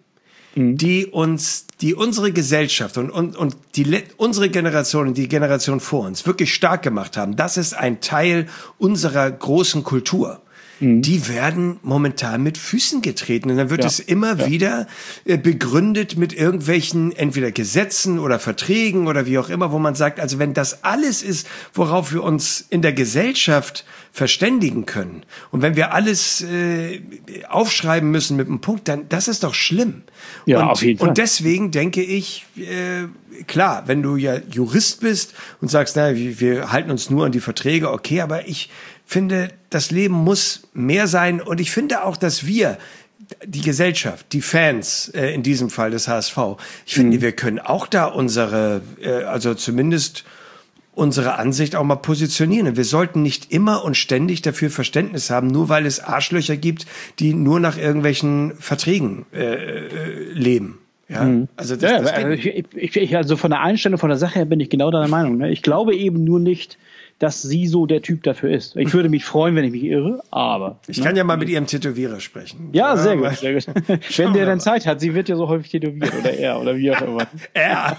die uns, die unsere Gesellschaft und, und, und die, unsere Generation und die Generation vor uns wirklich stark gemacht haben, das ist ein Teil unserer großen Kultur. Mhm. Die werden momentan mit Füßen getreten. Und dann wird ja. es immer ja. wieder äh, begründet mit irgendwelchen entweder Gesetzen oder Verträgen oder wie auch immer, wo man sagt, also wenn das alles ist, worauf wir uns in der Gesellschaft verständigen können und wenn wir alles äh, aufschreiben müssen mit einem Punkt, dann das ist doch schlimm. Ja, und, auf jeden Fall. Und deswegen denke ich, äh, klar, wenn du ja Jurist bist und sagst, na, wir, wir halten uns nur an die Verträge, okay, aber ich finde, das Leben muss mehr sein und ich finde auch, dass wir, die Gesellschaft, die Fans, äh, in diesem Fall des H S V, ich finde, mhm. wir können auch da unsere, äh, also zumindest unsere Ansicht auch mal positionieren. Wir sollten nicht immer und ständig dafür Verständnis haben, nur weil es Arschlöcher gibt, die nur nach irgendwelchen Verträgen äh, äh, leben. Ja, mhm. also, das, ja, das also, ich, ich, also von der Einstellung, von der Sache her bin ich genau deiner Meinung. Ne? Ich glaube eben nur nicht, dass sie so der Typ dafür ist. Ich würde mich freuen, wenn ich mich irre, aber... Ich ne? kann ja mal mit ihrem Tätowierer sprechen. Ja, sehr gut, sehr gut. Wenn der dann Zeit hat, sie wird ja so häufig tätowiert, oder er, oder wie auch immer. Er?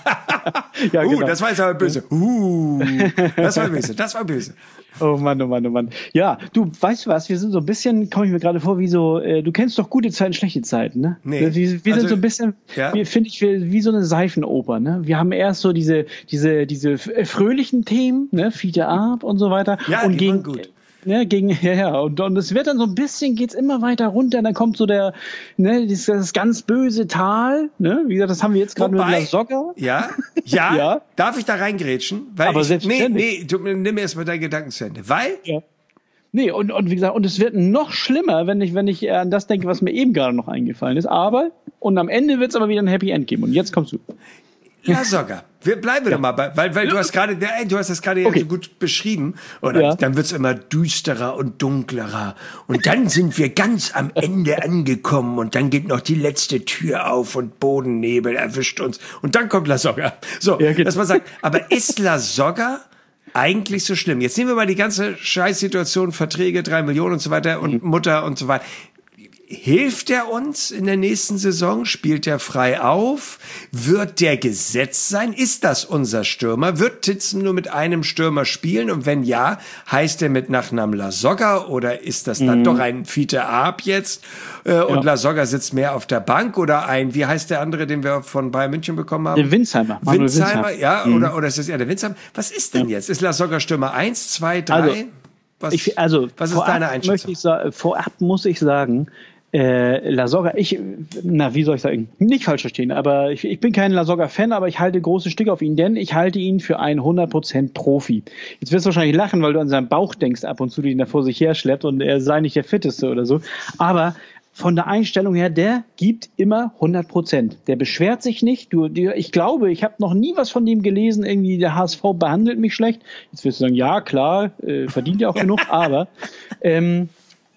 Ja, uh, genau. das war jetzt aber böse. Uh, das war böse, das war böse. Oh Mann, oh Mann, oh Mann. Ja, du, weißt du was, wir sind so ein bisschen, komme ich mir gerade vor, wie so, äh, du kennst doch gute Zeiten, schlechte Zeiten, ne? Nee. Wir, wir also, sind so ein bisschen, ja? finde ich, wie so eine Seifenoper, ne? Wir haben erst so diese, diese, diese fröhlichen Themen, ne? Fiete Arp und so weiter. Ja, und die gegen, waren gut. Ne, gegen, ja, ja, und, und es wird dann so ein bisschen, geht's immer weiter runter, dann kommt so der, ne, das, das ganz böse Tal, ne, wie gesagt, das haben wir jetzt gerade mit La Soga. Ja, ja, ja, darf ich da reingrätschen? Weil aber ich, selbstverständlich. Nee, nee, du, nimm mir erstmal deinen Gedanken zu Ende, weil? Ja. Nee, und, und wie gesagt, und es wird noch schlimmer, wenn ich, wenn ich an das denke, was mir eben gerade noch eingefallen ist, aber, und am Ende wird's aber wieder ein Happy End geben, und jetzt kommst du. La Soga. Wir bleiben ja. doch mal bei, weil, weil du hast gerade, ey, du hast das gerade okay. so gut beschrieben. Und dann, ja. dann wird's immer düsterer und dunklerer. Und dann sind wir ganz am Ende angekommen und dann geht noch die letzte Tür auf und Bodennebel erwischt uns. Und dann kommt La Soga. So, ja, dass man sagt, aber ist La Soga eigentlich so schlimm. Jetzt nehmen wir mal die ganze Scheißsituation, Verträge, drei Millionen und so weiter und mhm. Mutter und so weiter. Hilft er uns in der nächsten Saison? Spielt er frei auf? Wird der gesetzt sein? Ist das unser Stürmer? Wird Titzen nur mit einem Stürmer spielen? Und wenn ja, heißt er mit Nachnamen Lasogga oder ist das dann mhm. doch ein Fiete Arp jetzt? Äh, und ja. Lasogga sitzt mehr auf der Bank oder ein, wie heißt der andere, den wir von Bayern München bekommen haben? Der Winsheimer. Winsheimer, Winsheimer, ja, mhm. oder, oder ist das eher der Winsheimer? Was ist denn ja. jetzt? Ist Lasogga Stürmer eins, zwei, drei? Also, was, ich, also was ist deine Einschätzung? Möchte ich sa- vorab muss ich sagen, Äh, Lasogga, ich, na, wie soll ich sagen, nicht falsch verstehen, aber ich, ich bin kein Lasogga-Fan, aber ich halte große Stücke auf ihn, denn ich halte ihn für einen hundert Prozent Profi. Jetzt wirst du wahrscheinlich lachen, weil du an seinen Bauch denkst ab und zu, den er vor sich her schleppt und er sei nicht der Fitteste oder so, aber von der Einstellung her, der gibt immer hundert Prozent. Der beschwert sich nicht. Du, die, ich glaube, ich habe noch nie was von dem gelesen, irgendwie der H S V behandelt mich schlecht. Jetzt wirst du sagen, ja, klar, äh, verdient ja auch genug, aber ähm,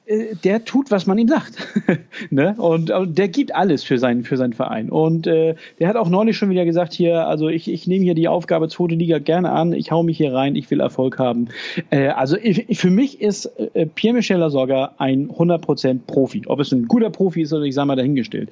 der tut, was man ihm sagt. ne? und, und der gibt alles für seinen, für seinen Verein. Und äh, der hat auch neulich schon wieder gesagt, hier, also ich, ich nehme hier die Aufgabe zweite Liga gerne an, ich hau mich hier rein, ich will Erfolg haben. Äh, also ich, für mich ist äh, Pierre-Michel Lasogga ein hundert Prozent Profi. Ob es ein guter Profi ist oder ich sage mal dahingestellt.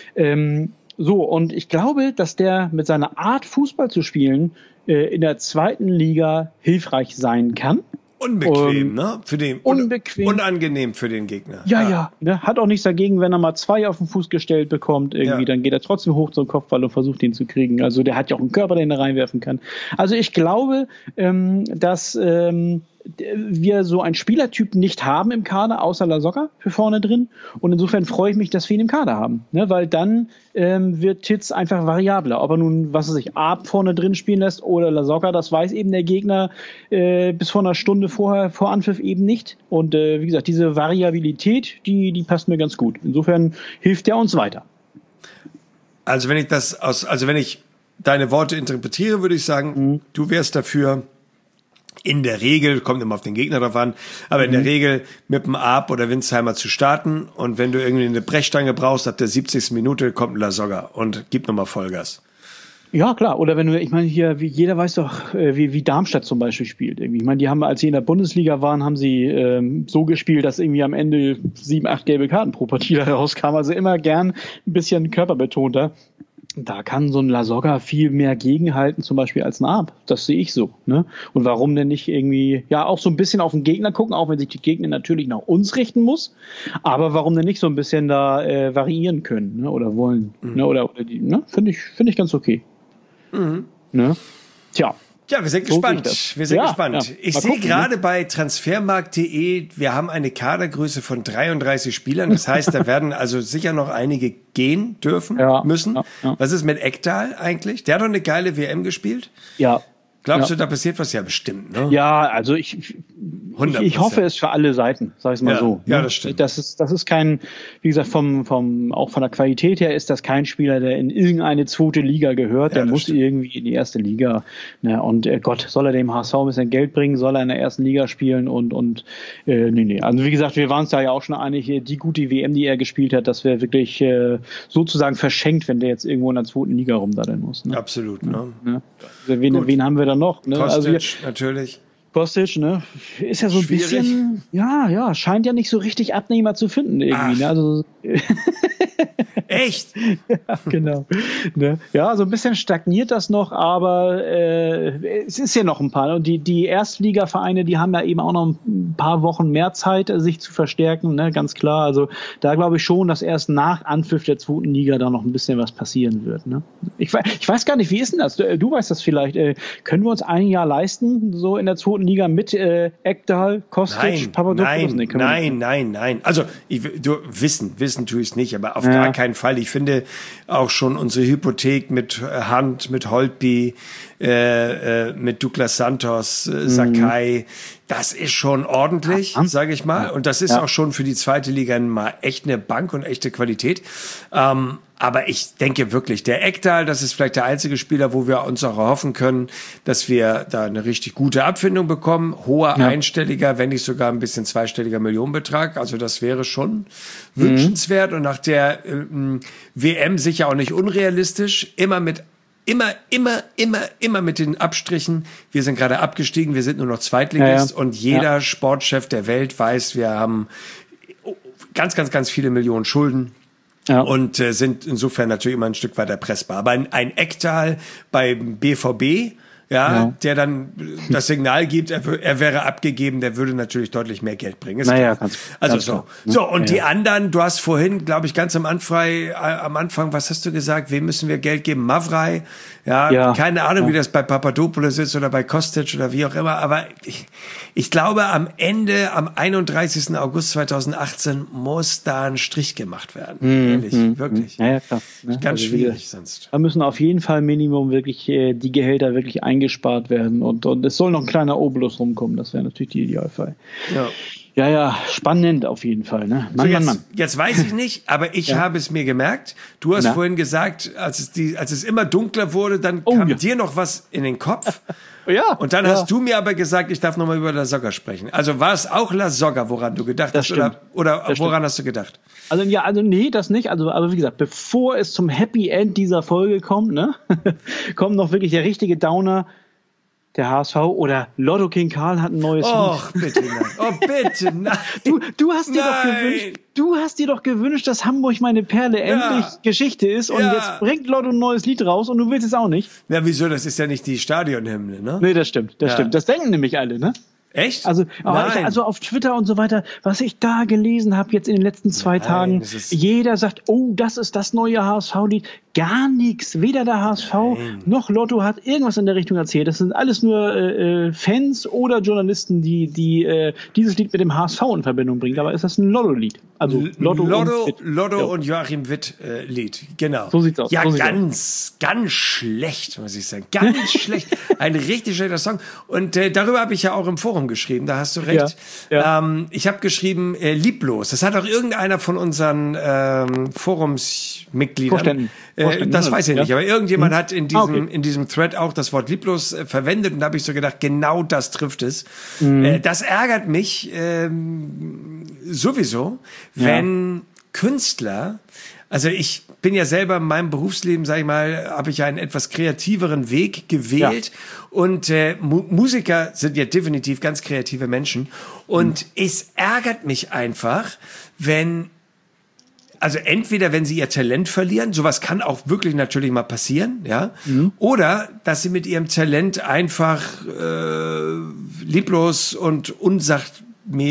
Ähm, so, und ich glaube, dass der mit seiner Art, Fußball zu spielen, äh, in der zweiten Liga hilfreich sein kann. Unbequem, um, ne? Für den, unbequem. Unangenehm für den Gegner. Ja, ja. ja ne? Hat auch nichts dagegen, wenn er mal zwei auf den Fuß gestellt bekommt, irgendwie, ja. dann geht er trotzdem hoch zum Kopfball und versucht ihn zu kriegen. Also der hat ja auch einen Körper, den er reinwerfen kann. Also ich glaube, ähm, dass ähm, wir so einen Spielertyp nicht haben im Kader, außer Lasogga für vorne drin. Und insofern freue ich mich, dass wir ihn im Kader haben. Ne? Weil dann ähm, wird Titz einfach variabler. Ob er nun, was weiß ich, Arp vorne drin spielen lässt oder Lasogga, das weiß eben der Gegner äh, bis vor einer Stunde vorher, vor Anpfiff eben nicht. Und äh, wie gesagt, diese Variabilität, die, die passt mir ganz gut. Insofern hilft der uns weiter. Also wenn ich das aus, also wenn ich deine Worte interpretiere, würde ich sagen, mhm. du wärst dafür, in der Regel, kommt immer auf den Gegner drauf an, aber in mhm. der Regel mit dem Arp oder Winsheimer zu starten und wenn du irgendwie eine Brechstange brauchst, ab der siebzigsten Minute kommt ein Lasogga und gibt nochmal Vollgas. Ja, klar. Oder wenn du, ich meine, hier, wie jeder weiß doch, wie, wie Darmstadt zum Beispiel spielt. Irgendwie. Ich meine, die haben, als sie in der Bundesliga waren, haben sie ähm, so gespielt, dass irgendwie am Ende sieben, acht gelbe Karten pro Partie rauskamen. Also immer gern ein bisschen körperbetonter. Da kann so ein Lasogga viel mehr gegenhalten, zum Beispiel als ein Arp. Das sehe ich so. Ne? Und warum denn nicht irgendwie, ja, auch so ein bisschen auf den Gegner gucken, auch wenn sich die Gegner natürlich nach uns richten muss. Aber warum denn nicht so ein bisschen da äh, variieren können, ne? Oder wollen? Mhm. Ne? Oder, oder die, ne? Finde ich, finde ich ganz okay. Mhm. Ne? Tja. Ja, wir sind so gespannt. Wir sind ja, gespannt. Ja. Ich sehe gerade ne? bei transfermarkt punkt de, wir haben eine Kadergröße von dreiunddreißig Spielern. Das heißt, da werden also sicher noch einige gehen dürfen, ja, müssen. Ja, ja. Was ist mit Ekdal eigentlich? Der hat doch eine geile W M gespielt. Ja. Glaubst ja. du, da passiert was? Ja, bestimmt, ne? Ja, also ich, ich, ich hoffe es für alle Seiten, sag ich mal ja, so. Ne? Ja, das stimmt. Das ist, das ist kein, wie gesagt, vom, vom, auch von der Qualität her ist das kein Spieler, der in irgendeine zweite Liga gehört. Ja, der muss stimmt. irgendwie in die erste Liga. Ne? Und äh, Gott, soll er dem H S V ein bisschen Geld bringen? Soll er in der ersten Liga spielen? Und, und äh, nee, nee. Also wie gesagt, wir waren uns da ja auch schon einig, die gute W M, die er gespielt hat, das wäre wirklich äh, sozusagen verschenkt, wenn der jetzt irgendwo in der zweiten Liga rumdaddeln muss. Ne? Absolut, ne? ne? Also, wen, wen haben wir da noch? Ne? Kostic, also wir, natürlich. Kostic, ne? Ist ja so ein Schwierig. bisschen, ja, ja, scheint ja nicht so richtig Abnehmer zu finden irgendwie. Ne? Also, echt? Ja, genau. Ne? Ja, so ein bisschen stagniert das noch, aber äh, es ist ja noch ein paar. Und die, die Erstligavereine, die haben ja eben auch noch ein paar Wochen mehr Zeit, sich zu verstärken, ne? Ganz klar. Also da glaube ich schon, dass erst nach Anpfiff der zweiten Liga da noch ein bisschen was passieren wird. Ne? Ich, ich weiß gar nicht, wie ist denn das? Du, du weißt das vielleicht. Äh, können wir uns ein Jahr leisten, so in der zweiten Liga mit äh, Ekdal, Kostic, Papadopoulos? Nein, nee, nein, nein, nein. Also ich, du, wissen, wissen tue ich es nicht, aber auf ja. gar keinen Fall. Ich finde auch schon unsere Hypothek mit Hand, mit Holtby, äh, äh, mit Douglas Santos, äh, Sakai, mhm. das ist schon ordentlich, ja. sage ich mal. Und das ist ja. auch schon für die zweite Liga mal echt eine Bank und echte Qualität. Ähm, Aber ich denke wirklich, der Ekdal, das ist vielleicht der einzige Spieler, wo wir uns auch erhoffen können, dass wir da eine richtig gute Abfindung bekommen. Hoher ja. einstelliger, wenn nicht sogar ein bisschen zweistelliger Millionenbetrag. Also das wäre schon mhm. wünschenswert. Und nach der ähm, W M sicher auch nicht unrealistisch. Immer mit immer, immer, immer, immer mit den Abstrichen. Wir sind gerade abgestiegen, wir sind nur noch Zweitligist ja, ja. und jeder ja. Sportchef der Welt weiß, wir haben ganz, ganz, ganz viele Millionen Schulden. Ja. Und äh, sind insofern natürlich immer ein Stück weiter pressbar. Aber ein, ein Ecktal beim B V B, ja, ja, der dann das Signal gibt, er, er wäre abgegeben, der würde natürlich deutlich mehr Geld bringen. Ist naja, klar. ganz, also ganz so. klar. So, und ja, die anderen, du hast vorhin, glaube ich, ganz am Anfang, äh, am Anfang, was hast du gesagt? Wem müssen wir Geld geben? Mavrei? Ja, ja, keine Ahnung, ja. wie das bei Papadopoulos ist oder bei Kostic oder wie auch immer. Aber ich, ich glaube, am Ende, am einunddreißigsten August zweitausendachtzehn muss da ein Strich gemacht werden. Mhm. Ehrlich, mhm. wirklich. Ja, ja, klar. Ne? Ganz also schwierig wir, sonst. Da müssen auf jeden Fall Minimum wirklich äh, die Gehälter wirklich eingespart werden. Und, und es soll noch ein kleiner Obolus rumkommen. Das wäre natürlich die Idealfall. Ja. Ja, ja, spannend auf jeden Fall. Ne? Mann, so jetzt, Mann, Mann. Jetzt weiß ich nicht, aber ich ja. habe es mir gemerkt. Du hast Na? vorhin gesagt, als es, die, als es immer dunkler wurde, dann oh, kam ja. dir noch was in den Kopf. Ja. Und dann ja. hast du mir aber gesagt, ich darf noch mal über La Soga sprechen. Also war es auch La Soga, woran du gedacht das hast? Oder, oder woran stimmt. hast du gedacht? Also ja, also nee, das nicht. Also, aber wie gesagt, bevor es zum Happy End dieser Folge kommt, ne, kommt noch wirklich der richtige Downer. Der H S V oder Lotto King Karl hat ein neues Och, Lied. bitte nein. Oh, bitte nein. Du, du hast dir nein. doch gewünscht, du hast dir doch gewünscht, dass Hamburg meine Perle ja. endlich Geschichte ist und ja. jetzt bringt Lotto ein neues Lied raus und du willst es auch nicht. Ja, wieso? Das ist ja nicht die Stadionhymne, ne? Nee, das stimmt, das ja. stimmt. Das denken nämlich alle, ne? Echt? Also, oh, ich, also auf Twitter und so weiter, was ich da gelesen habe jetzt in den letzten zwei Nein, Tagen, jeder sagt, oh, das ist das neue H S V-Lied. Gar nichts. Weder der H S V Nein. noch Lotto hat irgendwas in der Richtung erzählt. Das sind alles nur äh, Fans oder Journalisten, die, die äh, dieses Lied mit dem H S V in Verbindung bringen. Aber ist das ein Lotto-Lied? Also Lotto, Lotto, und, Lotto ja. und Joachim Witt äh, Lied. Genau. So sieht's aus. Ja, so ganz, aus. ganz schlecht, muss ich sagen. Ganz schlecht. Ein richtig schlechter Song. Und äh, darüber habe ich ja auch im Forum geschrieben. Da hast du recht. Ja, ja. Ähm, ich habe geschrieben, äh, lieblos. Das hat auch irgendeiner von unseren ähm, Forumsmitgliedern. Vorständen. Äh, das weiß ich ja. nicht. Aber irgendjemand hm. hat in diesem, ah, okay. in diesem Thread auch das Wort lieblos äh, verwendet. Und da habe ich so gedacht, genau das trifft es. Mhm. Äh, das ärgert mich ähm, sowieso, wenn ja. Künstler, also ich bin ja selber in meinem Berufsleben, sag ich mal, habe ich einen etwas kreativeren Weg gewählt ja. und äh, Mu- Musiker sind ja definitiv ganz kreative Menschen und mhm. es ärgert mich einfach, wenn also entweder, wenn sie ihr Talent verlieren, sowas kann auch wirklich natürlich mal passieren, ja, mhm. oder dass sie mit ihrem Talent einfach äh, lieblos und unsacht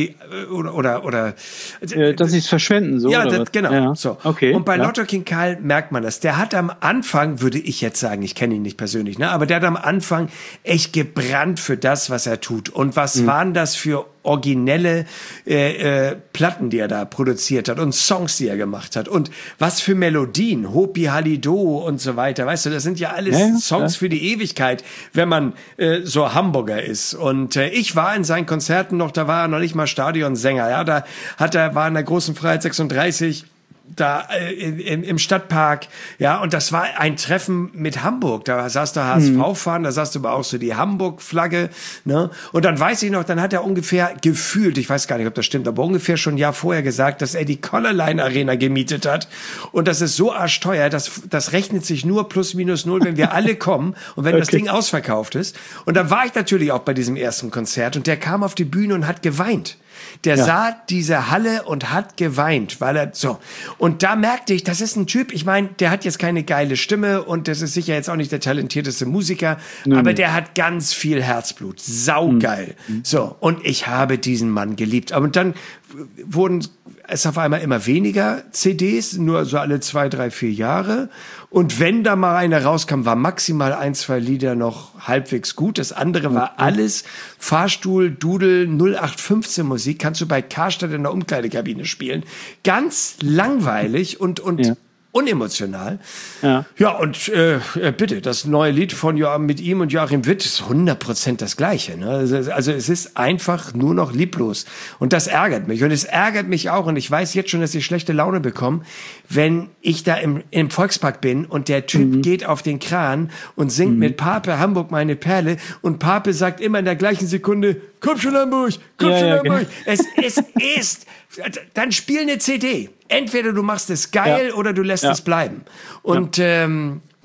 oder oder oder äh, dass sie es verschwenden, so ja, oder das, was? genau ja. so. Okay, und bei ja. Lotto King Karl merkt man das. Der hat am Anfang, würde ich jetzt sagen, ich kenne ihn nicht persönlich, ne, aber der hat am Anfang echt gebrannt für das, was er tut. Und was mhm. waren das für originelle äh, äh, Platten, die er da produziert hat und Songs, die er gemacht hat und was für Melodien, Hopi Halido und so weiter, weißt du, das sind ja alles ja, Songs ja. für die Ewigkeit, wenn man äh, so Hamburger ist und äh, ich war in seinen Konzerten noch, da war er noch nicht mal Stadionsänger, ja, da hat er, war in der großen Freiheit sechsunddreißig da äh, in, im Stadtpark, ja, und das war ein Treffen mit Hamburg, da saß der H S V-Fahnen, da saß aber auch so die Hamburg-Flagge, ne, und dann weiß ich noch, dann hat er ungefähr gefühlt, ich weiß gar nicht, ob das stimmt, aber ungefähr schon ein Jahr vorher gesagt, dass er die Colorline Arena gemietet hat und das ist so arschteuer, das, das rechnet sich nur plus minus null, wenn wir alle kommen und wenn okay. das Ding ausverkauft ist, und dann war ich natürlich auch bei diesem ersten Konzert und der kam auf die Bühne und hat geweint. Der ja. sah diese Halle und hat geweint, weil er so. Und da merkte ich, das ist ein Typ, ich meine, der hat jetzt keine geile Stimme und das ist sicher jetzt auch nicht der talentierteste Musiker, nee, aber nee. der hat ganz viel Herzblut. Saugeil. Mhm. So. Und ich habe diesen Mann geliebt. Aber dann wurden es auf einmal immer weniger C Ds, nur so alle zwei, drei, vier Jahre. Und wenn da mal eine rauskam, war maximal ein, zwei Lieder noch halbwegs gut. Das andere war alles Fahrstuhl, Dudel, null acht fünfzehn Musik. Kannst du bei Karstadt in der Umkleidekabine spielen. Ganz langweilig und, und ja. unemotional. Ja, ja und äh, bitte, das neue Lied von jo- mit ihm und Joachim Witt ist hundert Prozent das Gleiche. Ne? Also, also es ist einfach nur noch lieblos. Und das ärgert mich. Und es ärgert mich auch. Und ich weiß jetzt schon, dass ich schlechte Laune bekomme, wenn ich da im, im Volkspark bin und der Typ mhm. geht auf den Kran und singt mhm. mit Pape Hamburg meine Perle und Pape sagt immer in der gleichen Sekunde, komm schon Hamburg, komm ja, schon ja, Hamburg. Genau. Es, es ist, dann spiel eine C D. Entweder du machst es geil ja. oder du lässt ja. es bleiben. Und, ja. ähm,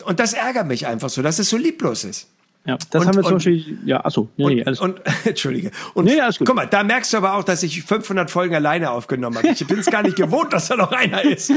und das ärgert mich einfach so, dass es so lieblos ist. Ja, das und, haben wir zum und, Beispiel, ja, achso, nee, und, nee, alles und, Entschuldige. Und nee, alles gut. Guck mal, da merkst du aber auch, dass ich fünfhundert Folgen alleine aufgenommen habe. Ich bin es gar nicht gewohnt, dass da noch einer ist.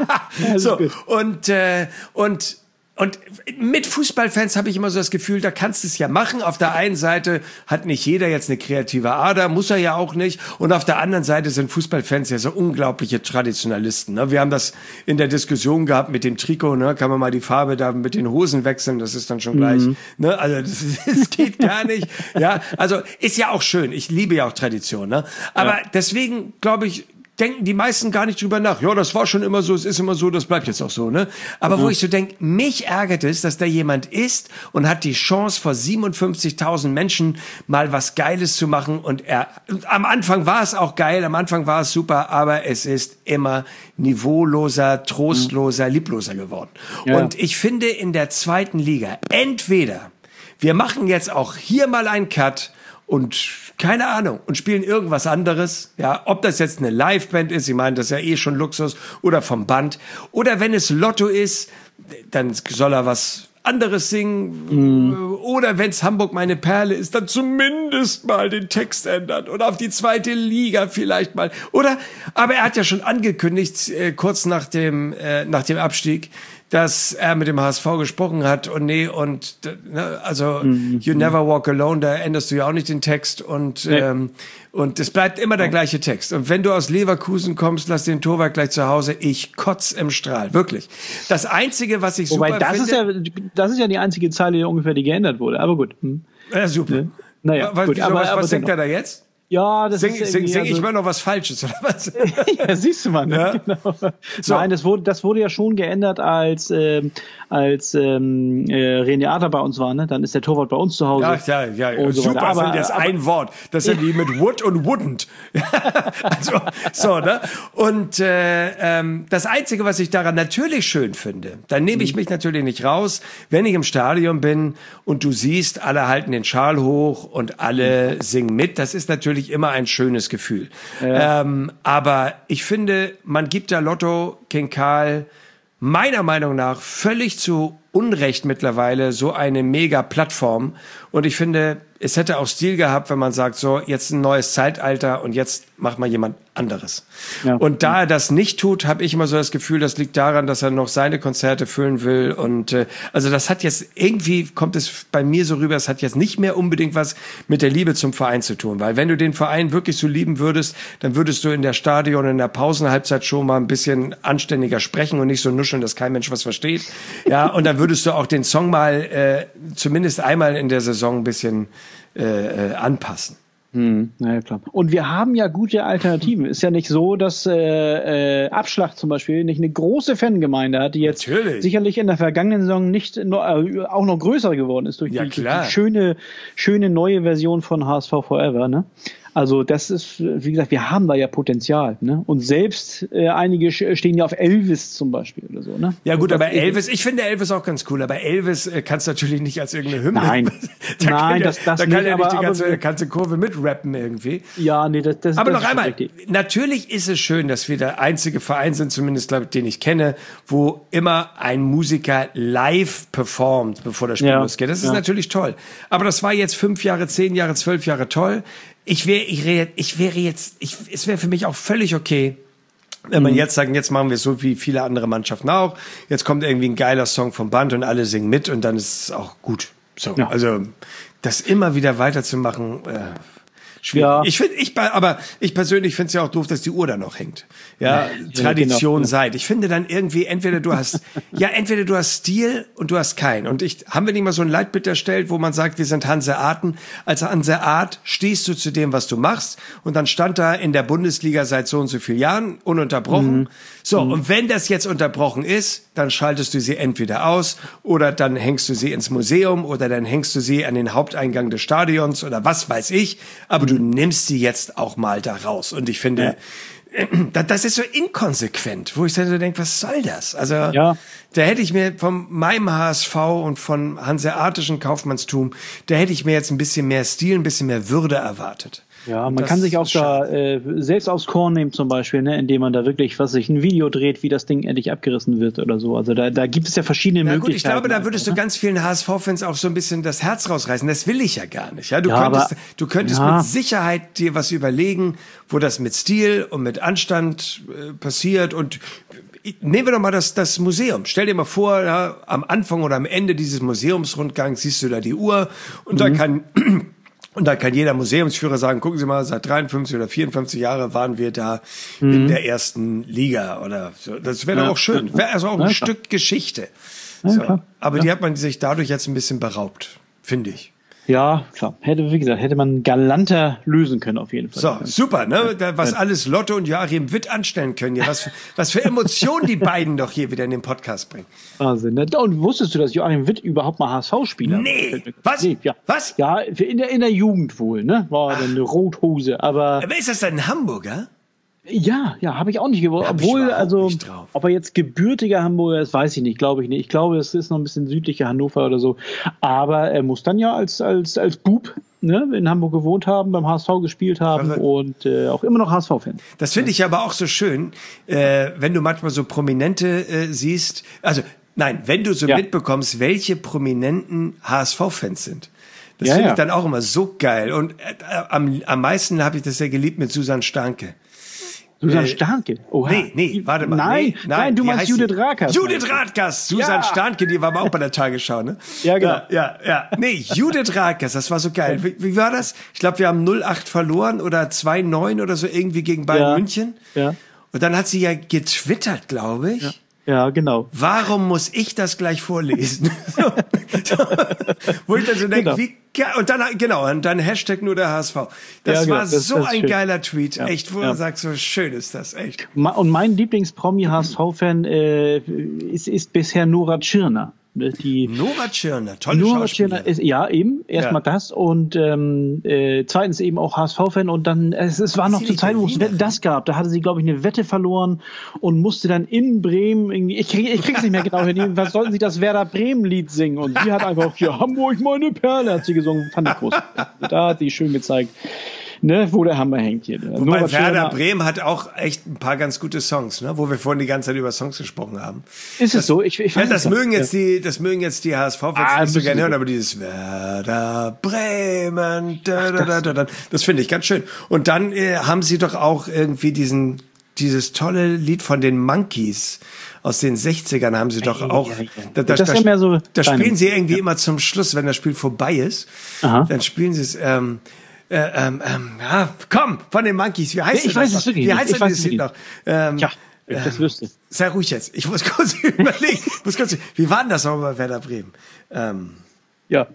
so, und, äh, und, Und mit Fußballfans habe ich immer so das Gefühl, da kannst du es ja machen. Auf der einen Seite hat nicht jeder jetzt eine kreative Ader, muss er ja auch nicht. Und auf der anderen Seite sind Fußballfans ja so unglaubliche Traditionalisten. Ne? Wir haben das in der Diskussion gehabt mit dem Trikot. Ne? Kann man mal die Farbe da mit den Hosen wechseln? Das ist dann schon gleich. Mhm. Ne? Also das, das geht gar nicht. Ja, also ist ja auch schön. Ich liebe ja auch Tradition. Ne? Aber ja. deswegen glaube ich, denken die meisten gar nicht drüber nach. Ja, das war schon immer so, es ist immer so, das bleibt jetzt auch so, ne? Aber mhm. wo ich so denke, mich ärgert es, dass da jemand ist und hat die Chance, vor siebenundfünfzigtausend Menschen mal was Geiles zu machen und er, am Anfang war es auch geil, am Anfang war es super, aber es ist immer niveauloser, trostloser, mhm. liebloser geworden. Ja. Und ich finde in der zweiten Liga, entweder wir machen jetzt auch hier mal einen Cut und keine Ahnung, und spielen irgendwas anderes, ja, ob das jetzt eine Liveband ist, ich meine, das ist ja eh schon Luxus, oder vom Band, oder wenn es Lotto ist, dann soll er was anderes singen, mm. oder wenn es Hamburg meine Perle ist, dann zumindest mal den Text ändern oder auf die zweite Liga vielleicht mal, oder, aber er hat ja schon angekündigt, äh, kurz nach dem, äh, nach dem Abstieg, dass er mit dem H S V gesprochen hat und nee und ne, also mhm. You Never Walk Alone, da änderst du ja auch nicht den Text und nee. ähm, und es bleibt immer der gleiche Text. Und wenn du aus Leverkusen kommst, lass den Torwart gleich zu Hause. Ich kotz im Strahl, wirklich. Das Einzige, was ich Wobei, super das finde... Ist ja, das ist ja die einzige Zeile, die ungefähr die geändert wurde, aber gut. Hm. Ja, super. Ja. Naja, was, gut, wieso, aber, was, aber was singt er da jetzt? Ja, das sing, ist sing, sing also, ich immer noch was Falsches, oder was? Ja, siehst du mal, ne? Ja. Genau. So. Nein, das wurde, das wurde ja schon geändert, als, ähm, als ähm, äh, René Adler bei uns war, ne? Dann ist der Torwart bei uns zu Hause. Ach, ja, ja, ja. Und so super, aber, sind jetzt aber, ein Wort. Das sind die mit would und wouldn't. also, so, ne? Und äh, ähm, das Einzige, was ich daran natürlich schön finde, dann nehme ich mich natürlich nicht raus, wenn ich im Stadion bin und du siehst, alle halten den Schal hoch und alle singen mit. Das ist natürlich immer ein schönes Gefühl. Ja. Ähm, aber ich finde, man gibt da Lotto, King Karl, meiner Meinung nach völlig zu Unrecht mittlerweile so eine mega Plattform. Und ich finde, es hätte auch Stil gehabt, wenn man sagt, so, jetzt ein neues Zeitalter und jetzt macht mal jemand anderes. Ja. Und da er das nicht tut, habe ich immer so das Gefühl, das liegt daran, dass er noch seine Konzerte füllen will. Und äh, also das hat jetzt, irgendwie kommt es bei mir so rüber, es hat jetzt nicht mehr unbedingt was mit der Liebe zum Verein zu tun. Weil wenn du den Verein wirklich so lieben würdest, dann würdest du in der Stadion, in der Pausenhalbzeit schon mal ein bisschen anständiger sprechen und nicht so nuscheln, dass kein Mensch was versteht. Ja, und dann würdest du auch den Song mal äh, zumindest einmal in der Saison ein bisschen äh, anpassen. Hm, na ja, klar. Und wir haben ja gute Alternativen. Ist ja nicht so, dass äh, äh, Abschlag zum Beispiel nicht eine große Fangemeinde hat, die jetzt Natürlich. sicherlich in der vergangenen Saison nicht noch, äh, auch noch größer geworden ist durch, ja, die, durch die schöne, schöne neue Version von H S V Forever, ne? Also das ist, wie gesagt, wir haben da ja Potenzial, ne? Und selbst äh, einige stehen ja auf Elvis zum Beispiel oder so, ne? Ja gut, aber Elvis, ich finde Elvis auch ganz cool, aber Elvis äh, kannst du natürlich nicht als irgendeine Hymne. Nein, da nein, ja, das, das da nicht, kann ja nicht aber, die ganze, aber, ganze Kurve mitrappen irgendwie. Ja, nee, das, das Aber das noch einmal, richtig. Natürlich ist es schön, dass wir der einzige Verein sind, zumindest glaube ich, den ich kenne, wo immer ein Musiker live performt, bevor das Spiel ja, losgeht. Das ist ja. natürlich toll. Aber das war jetzt fünf Jahre, zehn Jahre, zwölf Jahre toll. Ich wäre, ich, wäre, ich wäre jetzt, ich, es wäre für mich auch völlig okay, wenn man mhm. jetzt sagen, jetzt machen wir es so wie viele andere Mannschaften auch. Jetzt kommt irgendwie ein geiler Song vom Band und alle singen mit und dann ist es auch gut. So, ja. Also das immer wieder weiterzumachen. Äh, Schwierig. Ja. Ich finde, ich, aber ich persönlich finde es ja auch doof, dass die Uhr da noch hängt. Ja, ja Tradition genau. Seit. Ich finde dann irgendwie, entweder du hast, ja, entweder du hast Stil und du hast keinen. Und ich, haben wir nicht mal so ein Leitbild erstellt, wo man sagt, wir sind Hanseaten. Als Hanseat stehst du zu dem, was du machst. Und dann stand da in der Bundesliga seit so und so vielen Jahren ununterbrochen. Mhm. So, mhm. Und wenn das jetzt unterbrochen ist, dann schaltest du sie entweder aus oder dann hängst du sie ins Museum oder dann hängst du sie an den Haupteingang des Stadions oder was weiß ich. Aber mhm. du nimmst sie jetzt auch mal da raus. Und ich finde, ja. das ist so inkonsequent, wo ich dann so denke, was soll das? Also ja. da hätte ich mir von meinem H S V und von hanseatischen Kaufmannstum, da hätte ich mir jetzt ein bisschen mehr Stil, ein bisschen mehr Würde erwartet. Ja, man kann sich auch da äh, selbst aufs Korn nehmen zum Beispiel, ne, indem man da wirklich, was sich ein Video dreht, wie das Ding endlich abgerissen wird oder so. Also da, da gibt es ja verschiedene Na Möglichkeiten. Gut, ich glaube, da würdest du ganz vielen H S V-Fans auch so ein bisschen das Herz rausreißen. Das will ich ja gar nicht. Ja, du ja, könntest, aber, du könntest ja. mit Sicherheit dir was überlegen, wo das mit Stil und mit Anstand äh, passiert. Und nehmen wir doch mal das, das Museum. Stell dir mal vor, ja, am Anfang oder am Ende dieses Museumsrundgangs siehst du da die Uhr und mhm. da kann Und da kann jeder Museumsführer sagen, gucken Sie mal, seit dreiundfünfzig oder vierundfünfzig Jahren waren wir da mhm. in der ersten Liga oder so. Das wäre ja. doch auch schön. Wäre also auch ein ja, Stück Geschichte. Ja, so. Aber ja. die hat man sich dadurch jetzt ein bisschen beraubt, finde ich. Ja, klar. Hätte, wie gesagt, hätte man galanter lösen können, auf jeden Fall. So, super, ne? Was alles Lotte und Joachim Witt anstellen können hier. Was für, was für Emotionen die beiden doch hier wieder in den Podcast bringen. Wahnsinn, ne? Und wusstest du, dass Joachim Witt überhaupt mal H S V-Spieler war? Nee. Was? Nee, ja. Was? Ja, in der, in der Jugend wohl, ne? War dann eine Rothose, aber. Aber ist das dann ein Hamburger? Ja, ja, habe ich auch nicht gewusst. Obwohl, also, ob er jetzt gebürtiger Hamburger ist, weiß ich nicht, glaube ich nicht. Ich glaube, es ist noch ein bisschen südlicher Hannover oder so. Aber er muss dann ja als, als, als Bub, ne, in Hamburg gewohnt haben, beim H S V gespielt haben Verrückt. und äh, auch immer noch H S V-Fan. Das finde ich aber auch so schön, äh, wenn du manchmal so Prominente äh, siehst. Also, nein, wenn du so ja. mitbekommst, welche prominenten H S V-Fans sind. Das ja, finde ja. ich dann auch immer so geil. Und äh, am, am meisten habe ich das ja geliebt mit Susanne Starnke. Susanne äh, Starnke? Oha. Nee, nee, warte mal. Nein, nee, nein, nein, du meinst Judith Rakers. Judith Rakers, Susanne ja. Starnke, die war aber auch bei der Tagesschau, ne? Ja, genau. Ja, ja, ja. Nee, Judith Rakers, das war so geil. Wie, wie war das? Ich glaube, wir haben null acht verloren oder zwei neun oder so irgendwie gegen Bayern ja. München. Ja. Und dann hat sie ja getwittert, glaube ich. Ja. Ja, genau. Warum muss ich das gleich vorlesen? so, so, wo ich dann so denke, genau. wie geil. Und dann, genau, und dann Hashtag nur der H S V. Das ja, genau. war das, so das ein schön. geiler Tweet. Ja. Echt, wo ja. er sagt, so schön ist das, echt. Und mein Lieblings-Promi-H S V-Fan äh, ist, ist bisher Nora Tschirner. Die Nora Tschirner, tolle Nora Schauspielerin. Tschirner ist, ja, eben, erstmal ja. das und ähm, äh, zweitens eben auch H S V-Fan und dann, es, es war noch zur Zeit, wo es das gab, da hatte sie, glaube ich, eine Wette verloren und musste dann in Bremen irgendwie, ich kriege ich krieg's nicht mehr genau hin, was sollten sie das Werder Bremen-Lied singen und sie hat einfach, ja, Hamburg, meine Perle, hat sie gesungen, fand ich groß. Da hat sie schön gezeigt. Ne, wo der Hammer hängt hier. Wobei Nora Werder Tschirner, Bremen hat auch echt ein paar ganz gute Songs, ne, wo wir vorhin die ganze Zeit über Songs gesprochen haben. Ist das, es so? Ich, ich ja, weiß das es mögen ja. jetzt die, das mögen jetzt die H S V-Fans ah, nicht so gerne hören, aber dieses Werder Bremen, da, da, da, da, da, das finde ich ganz schön. Und dann äh, haben sie doch auch irgendwie diesen, dieses tolle Lied von den Monkeys aus den sechzigern haben sie doch auch, ja, ja. da, da, das da, ja mehr so da spielen sie irgendwie ja. immer zum Schluss, wenn das Spiel vorbei ist, Aha. dann spielen sie es, ähm, Äh, ähm, ähm, ja, komm, von den Monkeys, wie heißt ich das weiß es wirklich Wie heißt ich das Lied noch? Ähm, ja, das ähm, wüsste. Sei ruhig jetzt, ich muss kurz überlegen. Ich muss kurz, wie war denn das noch bei Werder Bremen? Ähm, ja.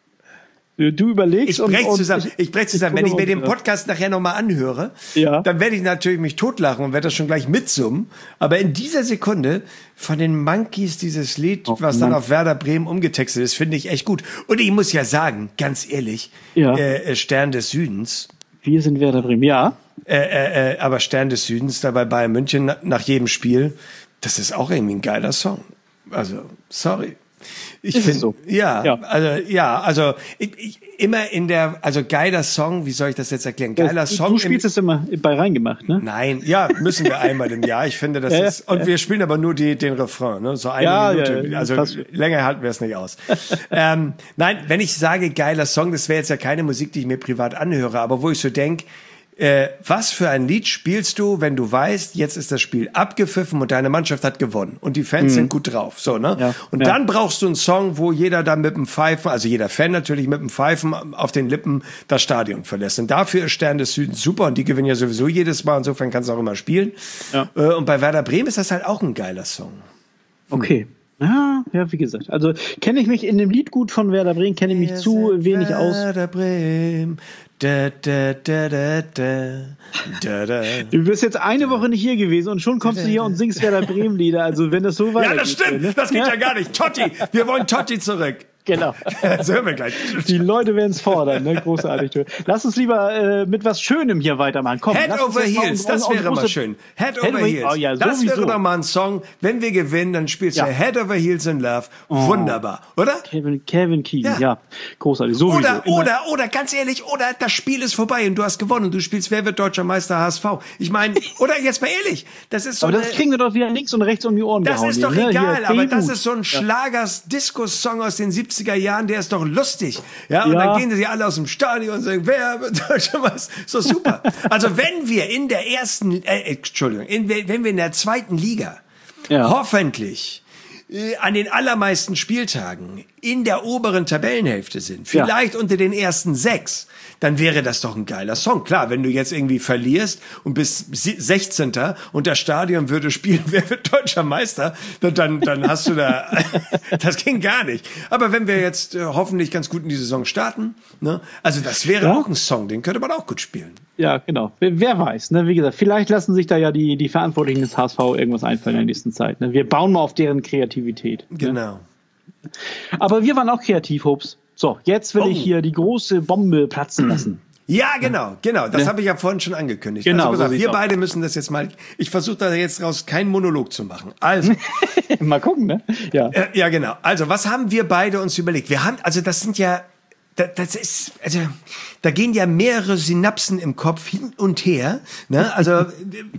Du überlegst ich brech und, zusammen. Ich, ich brech zusammen. Ich Wenn ich mir den Podcast nachher nochmal anhöre, ja. dann werde ich natürlich mich totlachen und werde das schon gleich mitsummen. Aber in dieser Sekunde von den Monkeys dieses Lied, oh, was dann Mann. auf Werder Bremen umgetextet ist, finde ich echt gut. Und ich muss ja sagen, ganz ehrlich, ja. äh, Stern des Südens. Wir sind Werder Bremen, ja. Äh, äh, äh, aber Stern des Südens da bei Bayern München nach jedem Spiel, das ist auch irgendwie ein geiler Song. Also, sorry. Ich finde so. Ja, ja, also ja, also ich, ich, immer in der, also geiler Song, wie soll ich das jetzt erklären? Geiler du, Song. Du spielst es immer bei reingemacht, ne? Nein, ja, müssen wir einmal im Jahr. Ich finde, das ja, ist und ja. wir spielen aber nur die, den Refrain, ne? So eine ja, Minute. Ja, also passt. länger halten wir es nicht aus. ähm, nein, wenn ich sage geiler Song, das wäre jetzt ja keine Musik, die ich mir privat anhöre, aber wo ich so denke, Äh, was für ein Lied spielst du, wenn du weißt, jetzt ist das Spiel abgepfiffen und deine Mannschaft hat gewonnen und die Fans mhm. sind gut drauf, so, ne? Ja, und ja. dann brauchst du einen Song, wo jeder dann mit dem Pfeifen, also jeder Fan natürlich mit dem Pfeifen auf den Lippen das Stadion verlässt. Und dafür ist Stern des Südens super und die gewinnen ja sowieso jedes Mal, insofern kannst du auch immer spielen. Ja. Äh, und bei Werder Bremen ist das halt auch ein geiler Song. Hm. Okay. Ja, ja, wie gesagt. Also kenne ich mich in dem Lied gut von Werder Bremen, kenne ich mich zu wenig Werder aus. Werder Bremen. Da, da, da, da, da, da, da. Du bist jetzt eine Woche nicht hier gewesen und schon kommst du hier und singst Werder Bremen Lieder. Also wenn das so weitergeht. Ja, das stimmt. Ne? Das geht ja gar nicht. Totti. Wir wollen Totti zurück. Genau. Das hören wir gleich. Die Leute werden es fordern, ne? Großartig. Lass uns lieber äh, mit was Schönem hier weitermachen. Komm, Head lass uns over jetzt mal Heels, unsere- das wäre unsere- mal schön. Head, Head over over- Heels. oh ja, das sowieso. wäre doch mal ein Song. Wenn wir gewinnen, dann spielst du Ja. Head over Heels in Love. Wunderbar, oder? Kevin, Kevin Keegan, Ja. ja. Großartig. Sowieso. Oder, Immer- oder, oder, ganz ehrlich, oder das Spiel ist vorbei und du hast gewonnen. Du spielst Wer wird deutscher Meister H S V. Ich meine, oder jetzt mal ehrlich, das ist so Aber das eine, kriegen wir doch wieder links und rechts um die Ohren das gehauen. ist doch hier, ne? egal, Hier, aber Beirut. das ist so ein Schlagers-Disco-Song aus den siebziger Jahren, der ist doch lustig. Ja, und Ja. dann gehen sie alle aus dem Stadion und sagen, wer wird deutscher Meister? Ist doch super. Also wenn wir in der ersten, äh, Entschuldigung, in, wenn wir in der zweiten Liga Ja. hoffentlich äh, an den allermeisten Spieltagen in der oberen Tabellenhälfte sind, vielleicht unter den ersten sechs, dann wäre das doch ein geiler Song. Klar, wenn du jetzt irgendwie verlierst und bist sechzehnter und das Stadion würde spielen, wer wird deutscher Meister, dann, dann hast du da, das ging gar nicht. Aber wenn wir jetzt äh, hoffentlich ganz gut in die Saison starten, ne, also das wäre Ja. auch ein Song, den könnte man auch gut spielen. Ja, genau. Wer, wer weiß, ne? Wie gesagt, vielleicht lassen sich da ja die, die Verantwortlichen des H S V irgendwas einfallen in der nächsten Zeit. Ne? Wir bauen mal auf deren Kreativität. Ne? Genau. Aber wir waren auch kreativ, Hobbs. So, jetzt will Oh. ich hier die große Bombe platzen lassen. Ja, genau, genau. Das Ja. habe ich ja vorhin schon angekündigt. Genau, also, pass so auf, sieht's wir aus. beide müssen das jetzt mal, ich versuche da jetzt raus keinen Monolog zu machen. Also, Mal gucken, ne? Ja. äh, ja, genau. Also, was haben wir beide uns überlegt? Wir haben, also das sind ja, da- das ist, also, da gehen ja mehrere Synapsen im Kopf hin und her. Ne? Also, äh,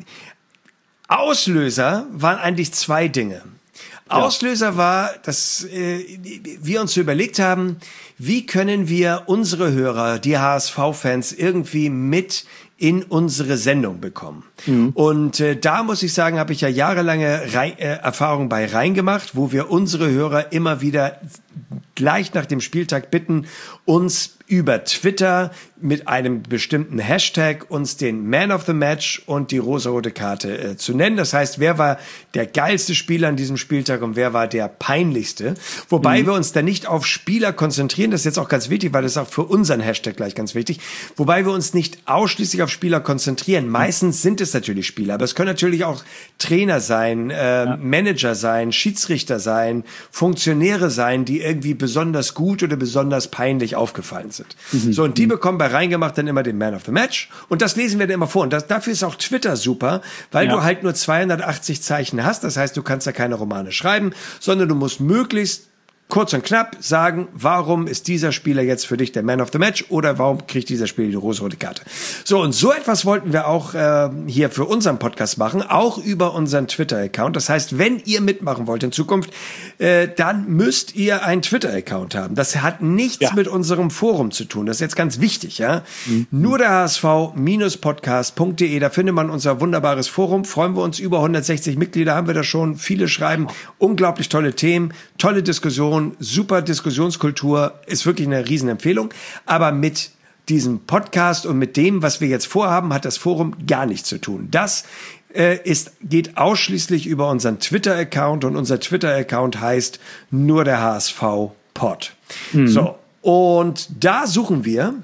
Auslöser waren eigentlich zwei Dinge. Auslöser war, dass äh, wir uns so überlegt haben, wie können wir unsere Hörer, die H S V-Fans, irgendwie mit in unsere Sendung bekommen. Und äh, da muss ich sagen, habe ich ja jahrelange Rei- äh, Erfahrung bei Rhein gemacht, wo wir unsere Hörer immer wieder gleich nach dem Spieltag bitten, uns über Twitter mit einem bestimmten Hashtag uns den Man of the Match und die rosarote Karte äh, zu nennen. Das heißt, wer war der geilste Spieler an diesem Spieltag und wer war der peinlichste? Wobei wir uns da nicht auf Spieler konzentrieren. Das ist jetzt auch ganz wichtig, weil das ist auch für unseren Hashtag gleich ganz wichtig. Wobei wir uns nicht ausschließlich auf Spieler konzentrieren. Meistens sind es natürlich Spieler, aber es können natürlich auch Trainer sein, äh, ja. Manager sein, Schiedsrichter sein, Funktionäre sein, die irgendwie besonders gut oder besonders peinlich aufgefallen sind. Mhm. So, und die bekommen bei Reingemacht dann immer den Man of the Match und das lesen wir dann immer vor. Und das, dafür ist auch Twitter super, weil ja. du halt nur zweihundertachtzig Zeichen hast. Das heißt, du kannst da keine Romane schreiben, sondern du musst möglichst kurz und knapp sagen, warum ist dieser Spieler jetzt für dich der Man of the Match oder warum kriegt dieser Spieler die rosarote Karte? So, und so etwas wollten wir auch äh, hier für unseren Podcast machen, auch über unseren Twitter-Account. Das heißt, wenn ihr mitmachen wollt in Zukunft, äh, dann müsst ihr einen Twitter-Account haben. Das hat nichts ja. mit unserem Forum zu tun. Das ist jetzt ganz wichtig, ja. Mhm. Nur der H S V Podcast punkt de, da findet man unser wunderbares Forum. Freuen wir uns, über hundertsechzig Mitglieder haben wir da schon. Viele schreiben unglaublich tolle Themen, tolle Diskussionen, super Diskussionskultur, ist wirklich eine Riesenempfehlung. Aber mit diesem Podcast und mit dem, was wir jetzt vorhaben, hat das Forum gar nichts zu tun. Das äh, ist, geht ausschließlich über unseren Twitter-Account und unser Twitter-Account heißt nur der H S V Pod. Mhm. So, und da suchen wir,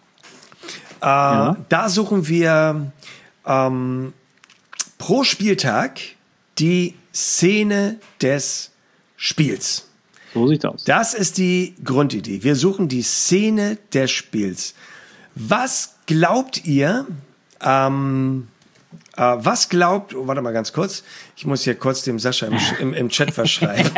äh, ja. da suchen wir ähm, pro Spieltag die Szene des Spiels. So sieht's aus. Das ist die Grundidee. Wir suchen die Szene des Spiels. Was glaubt ihr, ähm, äh, was glaubt, oh, warte mal ganz kurz, ich muss hier kurz dem Sascha im, im, im Chat was schreiben,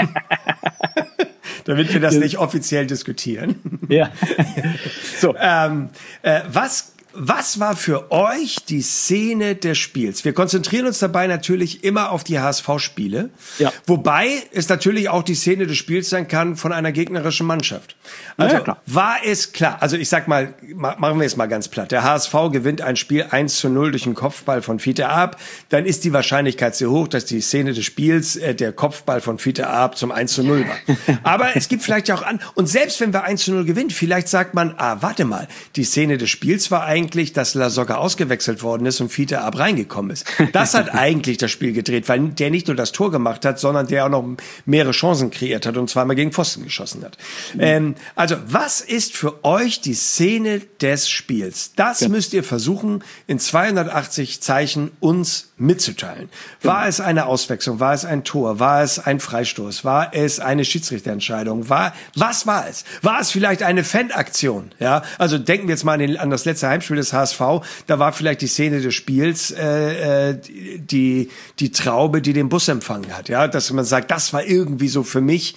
damit wir das nicht offiziell diskutieren. Ja. So. ähm, äh, was Was war für euch die Szene des Spiels? Wir konzentrieren uns dabei natürlich immer auf die H S V-Spiele, ja. wobei es natürlich auch die Szene des Spiels sein kann von einer gegnerischen Mannschaft. Also ja, klar. war es klar, also ich sag mal, machen wir es mal ganz platt, der H S V gewinnt ein Spiel eins zu null durch einen Kopfball von Fiete Arp, dann ist die Wahrscheinlichkeit sehr hoch, dass die Szene des Spiels äh, der Kopfball von Fiete Arp zum eins zu null war. Aber es gibt vielleicht auch an, und selbst wenn wir eins zu null gewinnen, vielleicht sagt man, ah, warte mal, die Szene des Spiels war eigentlich eigentlich, dass Lasogga ausgewechselt worden ist und Fiete Arp reingekommen ist. Das hat eigentlich das Spiel gedreht, weil der nicht nur das Tor gemacht hat, sondern der auch noch mehrere Chancen kreiert hat und zweimal gegen Pfosten geschossen hat. Mhm. Ähm, also, was ist für euch die Szene des Spiels? Das ja. müsst ihr versuchen, in zweihundertachtzig Zeichen uns mitzuteilen. War es eine Auswechslung? War es ein Tor? War es ein Freistoß? War es eine Schiedsrichterentscheidung? War, was war es? War es vielleicht eine Fanaktion? Ja, also denken wir jetzt mal an, den, an das letzte Heimspiel des H S V. Da war vielleicht die Szene des Spiels, äh, die, die Traube, die den Bus empfangen hat. Ja, dass man sagt, das war irgendwie so für mich,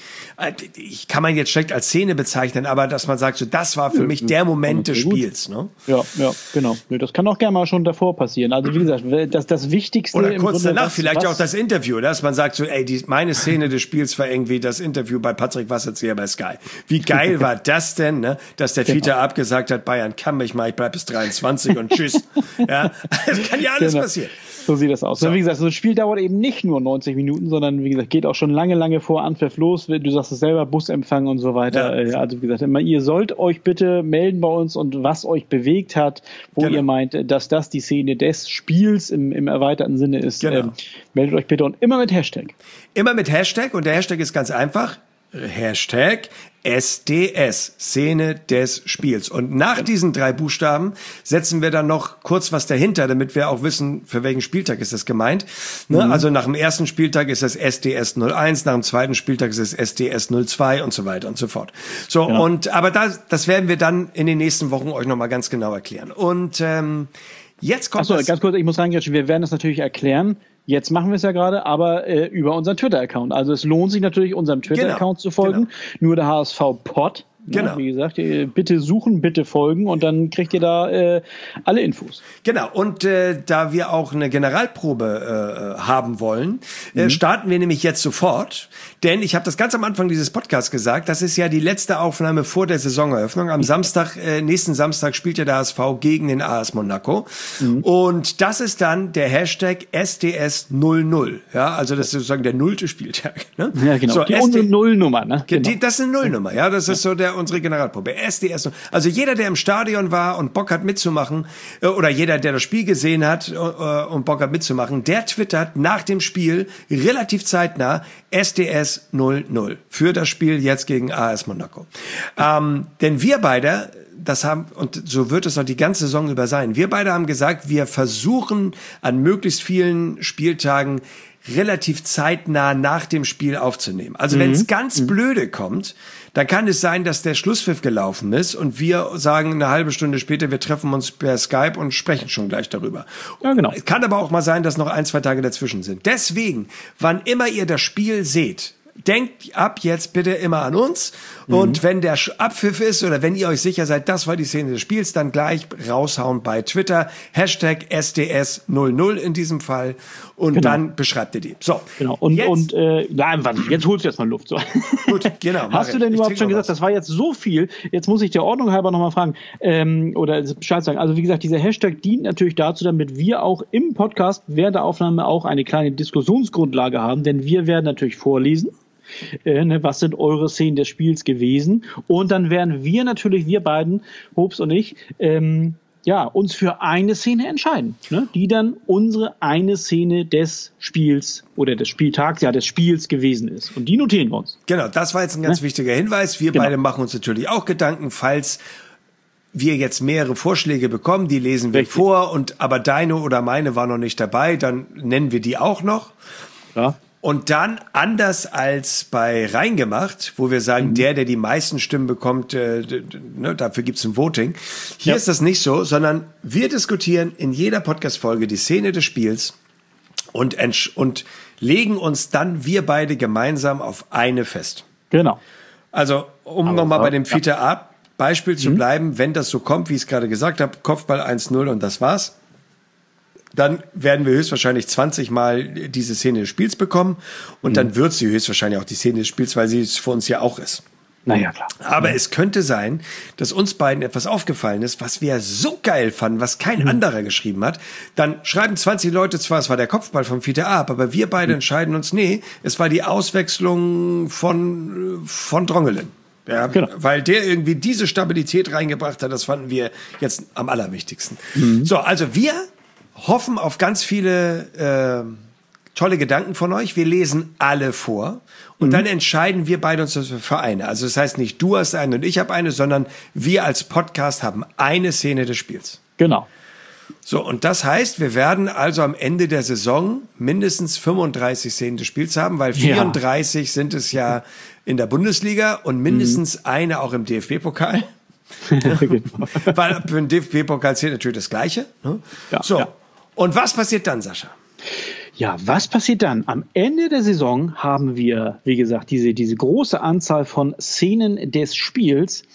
ich kann man jetzt schlecht als Szene bezeichnen, aber dass man sagt, so, das war für ja, mich der Moment des Spiels. Ne? Ja, ja, genau. Das kann auch gerne mal schon davor passieren. Also wie gesagt, das, das Wichtigste. Oder kurz Grunde, danach was, vielleicht was, auch das Interview, dass man sagt so, ey, die, meine Szene des Spiels war irgendwie das Interview bei Patrick Wasserzieher bei Sky. Wie geil war das denn, ne? Dass der Fiete genau. abgesagt hat, Bayern kann mich mal, ich bleib bis dreiundzwanzig und tschüss. Ja, das kann ja alles genau. passieren. So sieht das aus. So. Wie gesagt, so ein Spiel dauert eben nicht nur neunzig Minuten, sondern wie gesagt, geht auch schon lange, lange vor Anpfiff los. Du sagst es selber, Busempfang und so weiter. Ja. Also wie gesagt, immer, ihr sollt euch bitte melden bei uns und was euch bewegt hat, wo genau. ihr meint, dass das die Szene des Spiels im, im erweiterten Sinne ist. Genau. Ähm, meldet euch bitte und immer mit Hashtag. Immer mit Hashtag und der Hashtag ist ganz einfach. Hashtag S D S, Szene des Spiels. Und nach diesen drei Buchstaben setzen wir dann noch kurz was dahinter, damit wir auch wissen, für welchen Spieltag ist das gemeint. Ne? Mhm. Also nach dem ersten Spieltag ist es S D S null eins, nach dem zweiten Spieltag ist es S D S null zwei und so weiter und so fort. So, genau. und aber das, das werden wir dann in den nächsten Wochen euch nochmal ganz genau erklären. Und ähm, jetzt kommt Achso, ganz kurz, ich muss sagen, wir werden das natürlich erklären. Jetzt machen wir es ja gerade, aber äh, über unseren Twitter-Account. Also es lohnt sich natürlich, unserem Twitter-Account genau, zu folgen. Genau. Nur der H S V-Pod. Genau. Ja, wie gesagt, bitte suchen, bitte folgen und dann kriegt ihr da äh, alle Infos. Genau, und äh, da wir auch eine Generalprobe äh, haben wollen, mhm. äh, starten wir nämlich jetzt sofort. Denn ich habe das ganz am Anfang dieses Podcasts gesagt, das ist ja die letzte Aufnahme vor der Saisoneröffnung. Am Samstag, äh, nächsten Samstag spielt ja der H S V gegen den A S Monaco. Mhm. Und das ist dann der Hashtag S D S null null. Ja, also das ist sozusagen der nullte Spieltag. Ne? Ja, genau, so, die unsere Nullnummer. Ne? Genau. Die, das ist eine Nullnummer, ja, das ist so der unsere Generalprobe. S D S. Also jeder, der im Stadion war und Bock hat mitzumachen, oder jeder, der das Spiel gesehen hat und Bock hat mitzumachen, der twittert nach dem Spiel relativ zeitnah S D S null null für das Spiel jetzt gegen A S Monaco. Ähm, denn wir beide, das haben, und so wird es noch die ganze Saison über sein, wir beide haben gesagt, wir versuchen an möglichst vielen Spieltagen relativ zeitnah nach dem Spiel aufzunehmen. Also mhm. wenn es ganz mhm. blöde kommt, dann kann es sein, dass der Schlusspfiff gelaufen ist und wir sagen eine halbe Stunde später, wir treffen uns per Skype und sprechen schon gleich darüber. Ja, genau. Es kann aber auch mal sein, dass noch ein, zwei Tage dazwischen sind. Deswegen, wann immer ihr das Spiel seht, denkt ab jetzt bitte immer an uns. Mhm. Und wenn der Abpfiff ist oder wenn ihr euch sicher seid, das war die Szene des Spiels, dann gleich raushauen bei Twitter. Hashtag S D S null null in diesem Fall. Und genau. dann beschreibt ihr die. So. Genau. Und, jetzt, und äh, nein, warte, jetzt holst du erstmal Luft. So. Gut, genau. Hast du denn ich überhaupt schon gesagt, was. Das war jetzt so viel? Jetzt muss ich der Ordnung halber nochmal fragen ähm, oder Bescheid sagen. Also wie gesagt, dieser Hashtag dient natürlich dazu, damit wir auch im Podcast während der Aufnahme auch eine kleine Diskussionsgrundlage haben. Denn wir werden natürlich vorlesen. Äh, ne, was sind eure Szenen des Spiels gewesen? Und dann werden wir natürlich, wir beiden, Hobbs und ich, ähm, ja, uns für eine Szene entscheiden, ne, die dann unsere eine Szene des Spiels oder des Spieltags, ja, des Spiels gewesen ist. Und die notieren wir uns. Genau, das war jetzt ein ganz ne? wichtiger Hinweis. Wir genau. beide machen uns natürlich auch Gedanken, falls wir jetzt mehrere Vorschläge bekommen, die lesen wir Richtig. vor, und aber deine oder meine war noch nicht dabei, dann nennen wir die auch noch. Ja. Und dann, anders als bei Reingemacht, wo wir sagen, mhm. der, der die meisten Stimmen bekommt, äh, ne, dafür gibt's ein Voting. Hier ja. ist das nicht so, sondern wir diskutieren in jeder Podcast-Folge die Szene des Spiels und, und legen uns dann wir beide gemeinsam auf eine fest. Genau. Also, um nochmal bei dem Fiete A Beispiel zu mhm. bleiben, wenn das so kommt, wie ich es gerade gesagt habe, Kopfball eins null und das war's. Dann werden wir höchstwahrscheinlich zwanzig Mal diese Szene des Spiels bekommen und mhm. dann wird sie höchstwahrscheinlich auch die Szene des Spiels, weil sie es für uns ja auch ist. Naja, klar. Aber ja. es könnte sein, dass uns beiden etwas aufgefallen ist, was wir so geil fanden, was kein mhm. anderer geschrieben hat. Dann schreiben zwanzig Leute zwar, es war der Kopfball vom Fiete Ab, aber wir beide mhm. entscheiden uns, nee, es war die Auswechslung von, von Drongelen. Ja, genau. Weil der irgendwie diese Stabilität reingebracht hat, das fanden wir jetzt am allerwichtigsten. Mhm. So, also wir hoffen auf ganz viele äh, tolle Gedanken von euch. Wir lesen alle vor und mhm. dann entscheiden wir beide uns für eine. Also das heißt nicht, du hast eine und ich habe eine, sondern wir als Podcast haben eine Szene des Spiels. Genau. So, und das heißt, wir werden also am Ende der Saison mindestens fünfunddreißig Szenen des Spiels haben, weil vierunddreißig ja. sind es ja in der Bundesliga und mindestens mhm. eine auch im D F B-Pokal. Weil für den D F B-Pokal zählt natürlich das Gleiche. Ne? Ja, so, ja. Und was passiert dann, Sascha? Ja, was passiert dann? Am Ende der Saison haben wir, wie gesagt, diese, diese große Anzahl von Szenen des Spiels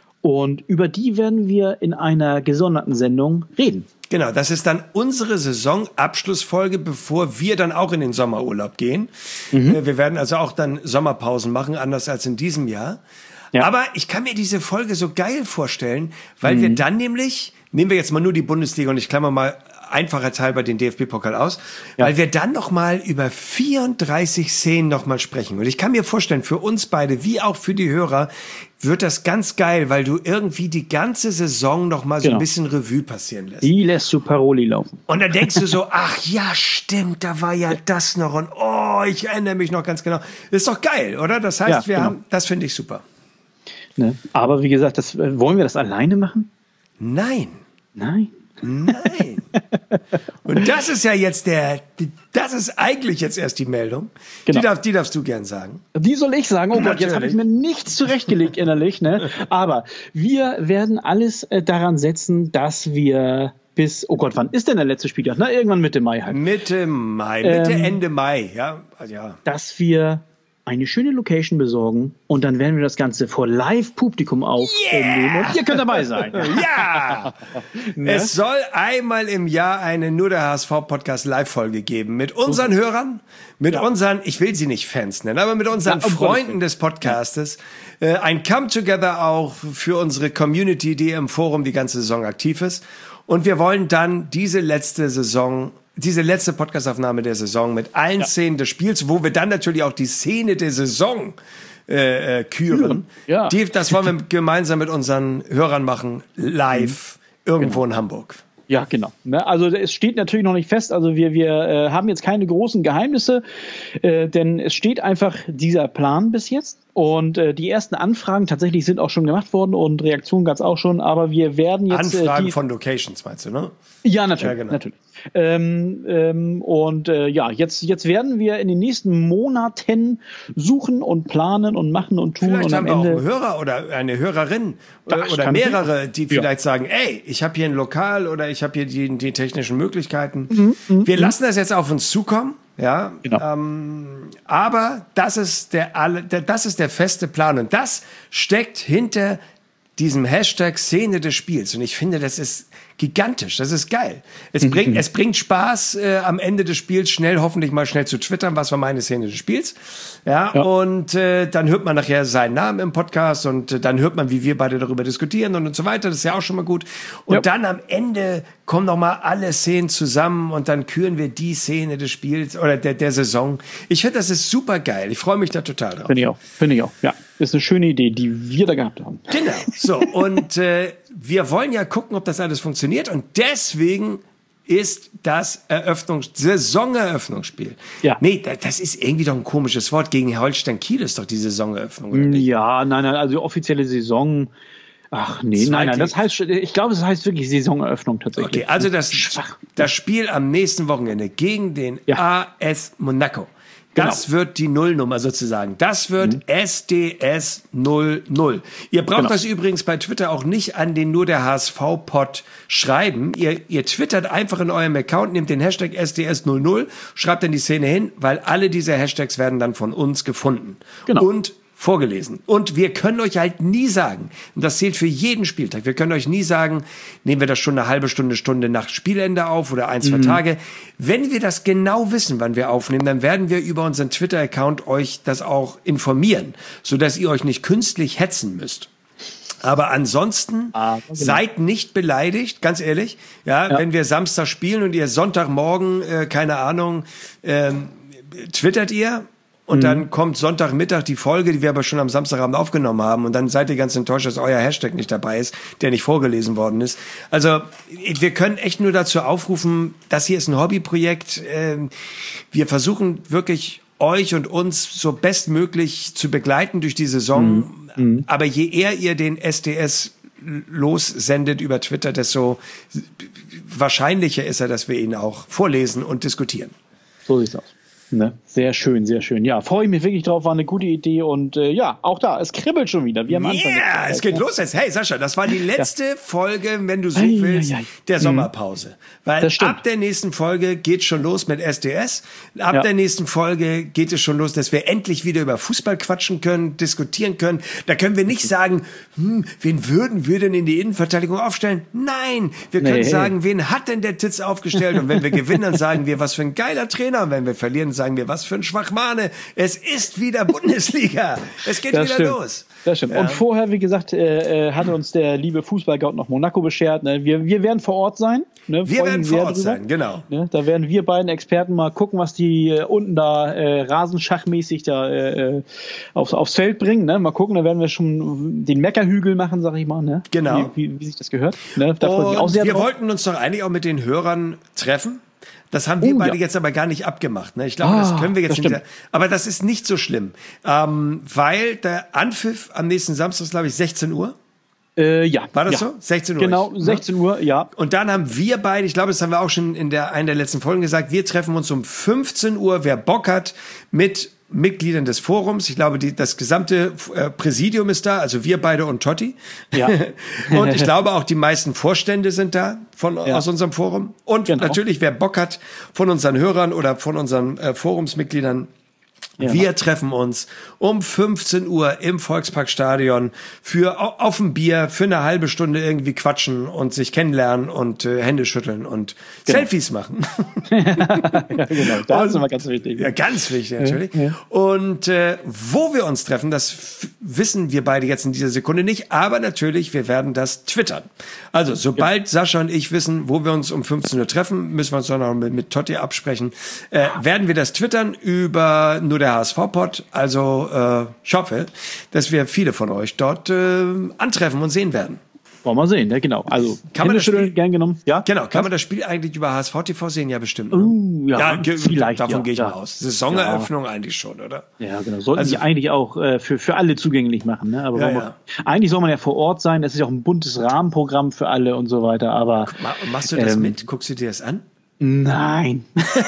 und über die werden wir in einer gesonderten Sendung reden. Genau, das ist dann unsere Saisonabschlussfolge, bevor wir dann auch in den Sommerurlaub gehen. Mhm. Wir werden also auch dann Sommerpausen machen, anders als in diesem Jahr. Ja. Aber ich kann mir diese Folge so geil vorstellen, weil mhm. wir dann nämlich, nehmen wir jetzt mal nur die Bundesliga und ich klammer mal einfacherhalber den D F B-Pokal aus, ja. weil wir dann noch mal über vierunddreißig Szenen noch mal sprechen. Und ich kann mir vorstellen, für uns beide, wie auch für die Hörer, wird das ganz geil, weil du irgendwie die ganze Saison noch mal so genau. ein bisschen Revue passieren lässt. Die lässt du Paroli laufen. Und dann denkst du so, ach ja, stimmt, da war ja das noch und oh, ich erinnere mich noch ganz genau. Das ist doch geil, oder? Das heißt, ja, wir genau. haben, das finde ich super. Ne? Aber wie gesagt, das, wollen wir das alleine machen? Nein. Nein? Nein. Und das ist ja jetzt der, das ist eigentlich jetzt erst die Meldung. Genau. Die, darf, die darfst du gern sagen. Die soll ich sagen. Oh Gott, jetzt habe ich mir nichts zurechtgelegt innerlich. Ne? Aber wir werden alles äh, daran setzen, dass wir bis, oh Gott, wann ist denn der letzte Spieltag? Na, irgendwann Mitte Mai halt. Mitte Mai, Mitte, ähm, Ende Mai, ja. Also, ja. Dass wir eine schöne Location besorgen und dann werden wir das Ganze vor Live-Publikum aufnehmen yeah! und ihr könnt dabei sein. Ja! Ne? Es soll einmal im Jahr eine Nur der H S V-Podcast Live-Folge geben mit unseren Hörern, mit ja. unseren, ich will sie nicht Fans nennen, aber mit unseren ja, Freunden des Podcastes. Äh, ein Come-Together auch für unsere Community, die im Forum die ganze Saison aktiv ist. Und wir wollen dann diese letzte Saison diese letzte Podcastaufnahme der Saison mit allen ja. Szenen des Spiels, wo wir dann natürlich auch die Szene der Saison äh, äh, küren. Ja. Die, das wollen wir gemeinsam mit unseren Hörern machen, live, mhm. irgendwo genau. in Hamburg. Ja, genau. Also es steht natürlich noch nicht fest. Also wir, wir äh, haben jetzt keine großen Geheimnisse, äh, denn es steht einfach dieser Plan bis jetzt. Und äh, die ersten Anfragen tatsächlich sind auch schon gemacht worden und Reaktionen gab es auch schon. Aber wir werden jetzt Anfragen äh, die, von Locations meinst du, ne? Ja, natürlich. Ja, genau. natürlich. Ähm, ähm, und äh, ja, jetzt jetzt werden wir in den nächsten Monaten suchen und planen und machen und tun. Vielleicht und haben am wir Ende auch einen Hörer oder eine Hörerin oder, oder mehrere, die vielleicht ja. sagen, ey, ich habe hier ein Lokal oder ich habe hier die, die technischen Möglichkeiten. Mhm, mh, wir mh. lassen das jetzt auf uns zukommen. Ja, genau. ähm, aber das ist der, alle, der, das ist der feste Plan und das steckt hinter diesem Hashtag Szene des Spiels und ich finde, das ist gigantisch, das ist geil. Es bringt, mhm. es bringt Spaß, äh, am Ende des Spiels schnell, hoffentlich mal schnell zu twittern, was war meine Szene des Spiels. Ja, ja. und äh, dann hört man nachher seinen Namen im Podcast und äh, dann hört man, wie wir beide darüber diskutieren und, und so weiter. Das ist ja auch schon mal gut. Und ja. dann am Ende kommen noch mal alle Szenen zusammen und dann küren wir die Szene des Spiels oder der, der Saison. Ich finde, das ist super geil. Ich freue mich da total drauf. Finde ich auch. Finde ich auch. Ja, ist eine schöne Idee, die wir da gehabt haben. Genau. So, und äh, wir wollen ja gucken, ob das alles funktioniert und deswegen ist das Eröffnungs- Saisoneröffnungsspiel. Ja. Nee, das ist irgendwie doch ein komisches Wort. Gegen Holstein Kiel ist doch die Saisoneröffnung, oder nicht? Ja, nein, nein, also offizielle Saison. Ach nee, Zweite. nein, nein, das heißt, ich glaube, es heißt wirklich Saisoneröffnung tatsächlich. Okay, also das, das Spiel am nächsten Wochenende gegen den ja. A S Monaco. Das genau. wird die Nullnummer sozusagen. Das wird mhm. S D S null null. Ihr braucht genau. das übrigens bei Twitter auch nicht an den nur der H S V-Pod schreiben. Ihr, ihr twittert einfach in eurem Account, nehmt den Hashtag S D S null null, schreibt dann die Szene hin, weil alle diese Hashtags werden dann von uns gefunden. Genau. Und vorgelesen. Und wir können euch halt nie sagen, und das zählt für jeden Spieltag, wir können euch nie sagen, nehmen wir das schon eine halbe Stunde, Stunde nach Spielende auf oder ein, zwei mhm. Tage. Wenn wir das genau wissen, wann wir aufnehmen, dann werden wir über unseren Twitter-Account euch das auch informieren, sodass ihr euch nicht künstlich hetzen müsst. Aber ansonsten ah, genau. seid nicht beleidigt, ganz ehrlich. Ja, ja, wenn wir Samstag spielen und ihr Sonntagmorgen, äh, keine Ahnung, äh, twittert ihr, und mhm. dann kommt Sonntagmittag die Folge, die wir aber schon am Samstagabend aufgenommen haben. Und dann seid ihr ganz enttäuscht, dass euer Hashtag nicht dabei ist, der nicht vorgelesen worden ist. Also wir können echt nur dazu aufrufen, das hier ist ein Hobbyprojekt. Wir versuchen wirklich euch und uns so bestmöglich zu begleiten durch die Saison. Mhm. Aber je eher ihr den S D S lossendet über Twitter, desto wahrscheinlicher ist er, dass wir ihn auch vorlesen und diskutieren. So sieht's aus. Ne? Sehr schön, sehr schön. Ja, freue ich mich wirklich drauf, war eine gute Idee und äh, ja, auch da, es kribbelt schon wieder. Wir Ja, yeah, es geht los jetzt. Hey Sascha, das war die letzte ja. Folge, wenn du so ei, willst, ei, ei. der Sommerpause. Weil ab der nächsten Folge geht schon los mit S D S. Ab ja. der nächsten Folge geht es schon los, dass wir endlich wieder über Fußball quatschen können, diskutieren können. Da können wir nicht sagen, hm, wen würden wir denn in die Innenverteidigung aufstellen? Nein, wir können nee. sagen, wen hat denn der Titz aufgestellt? Und wenn wir gewinnen, dann sagen wir, was für ein geiler Trainer. Und wenn wir verlieren, sagen wir, was für ein Schwachmane. Es ist wieder Bundesliga. Es geht das wieder stimmt. los. Das stimmt. Ja. Und vorher, wie gesagt, äh, hat uns der liebe Fußballgott noch Monaco beschert. Ne? Wir, wir werden vor Ort sein. Ne? Wir werden vor Ort drüber. sein, genau. Ne? Da werden wir beiden Experten mal gucken, was die äh, unten da äh, rasenschachmäßig da äh, aufs, aufs Feld bringen. Ne? Mal gucken, da werden wir schon den Meckerhügel machen, sag ich mal. Ne? Genau. Wie, wie, wie sich das gehört. Ne? Da Und auch sehr wir drauf. wollten uns doch eigentlich auch mit den Hörern treffen. Das haben wir oh, beide ja. jetzt aber gar nicht abgemacht. Ne? Ich glaube, ah, das können wir jetzt nicht. Aber das ist nicht so schlimm, ähm, weil der Anpfiff am nächsten Samstag ist, glaube ich, sechzehn Uhr. Äh, ja. War das ja. so? sechzehn Uhr. Genau, sechzehn Uhr, ja. Und dann haben wir beide, ich glaube, das haben wir auch schon in der einer der letzten Folgen gesagt, wir treffen uns um fünfzehn Uhr, wer Bock hat, mit Mitgliedern des Forums. Ich glaube, die, das gesamte äh, Präsidium ist da, also wir beide und Totti. Ja. Und ich glaube auch die meisten Vorstände sind da von ja. aus unserem Forum. Und genau. natürlich, wer Bock hat von unseren Hörern oder von unseren äh, Forumsmitgliedern, ja. wir treffen uns um fünfzehn Uhr im Volksparkstadion für auf ein Bier, für eine halbe Stunde irgendwie quatschen und sich kennenlernen und äh, Hände schütteln und genau. Selfies machen. Ja, genau, das ist immer ganz wichtig. Ja, ganz wichtig natürlich. Ja, ja. Und äh, wo wir uns treffen, das f- wissen wir beide jetzt in dieser Sekunde nicht, aber natürlich, wir werden das twittern. Also, sobald ja. Sascha und ich wissen, wo wir uns um fünfzehn Uhr treffen, müssen wir uns doch noch mit, mit Totti absprechen, äh, werden wir das twittern über nur der H S V-Pod. Also äh, ich hoffe, dass wir viele von euch dort äh, antreffen und sehen werden. Wollen wir sehen, ne? Genau. Also kann man das Spiel, gern genommen. Ja? Genau, kann Was? man das Spiel eigentlich über H S V T V sehen? Ja, bestimmt. Uh, ja, ja ge- vielleicht. Davon ja, gehe ich ja. mal aus. Saisoneröffnung ja. eigentlich schon, oder? Ja, genau. Sollten also, sie eigentlich auch äh, für, für alle zugänglich machen. Ne? Aber ja, man, ja. eigentlich soll man ja vor Ort sein. Das ist ja auch ein buntes Rahmenprogramm für alle und so weiter. Aber machst du das ähm, mit? Guckst du dir das an? Nein.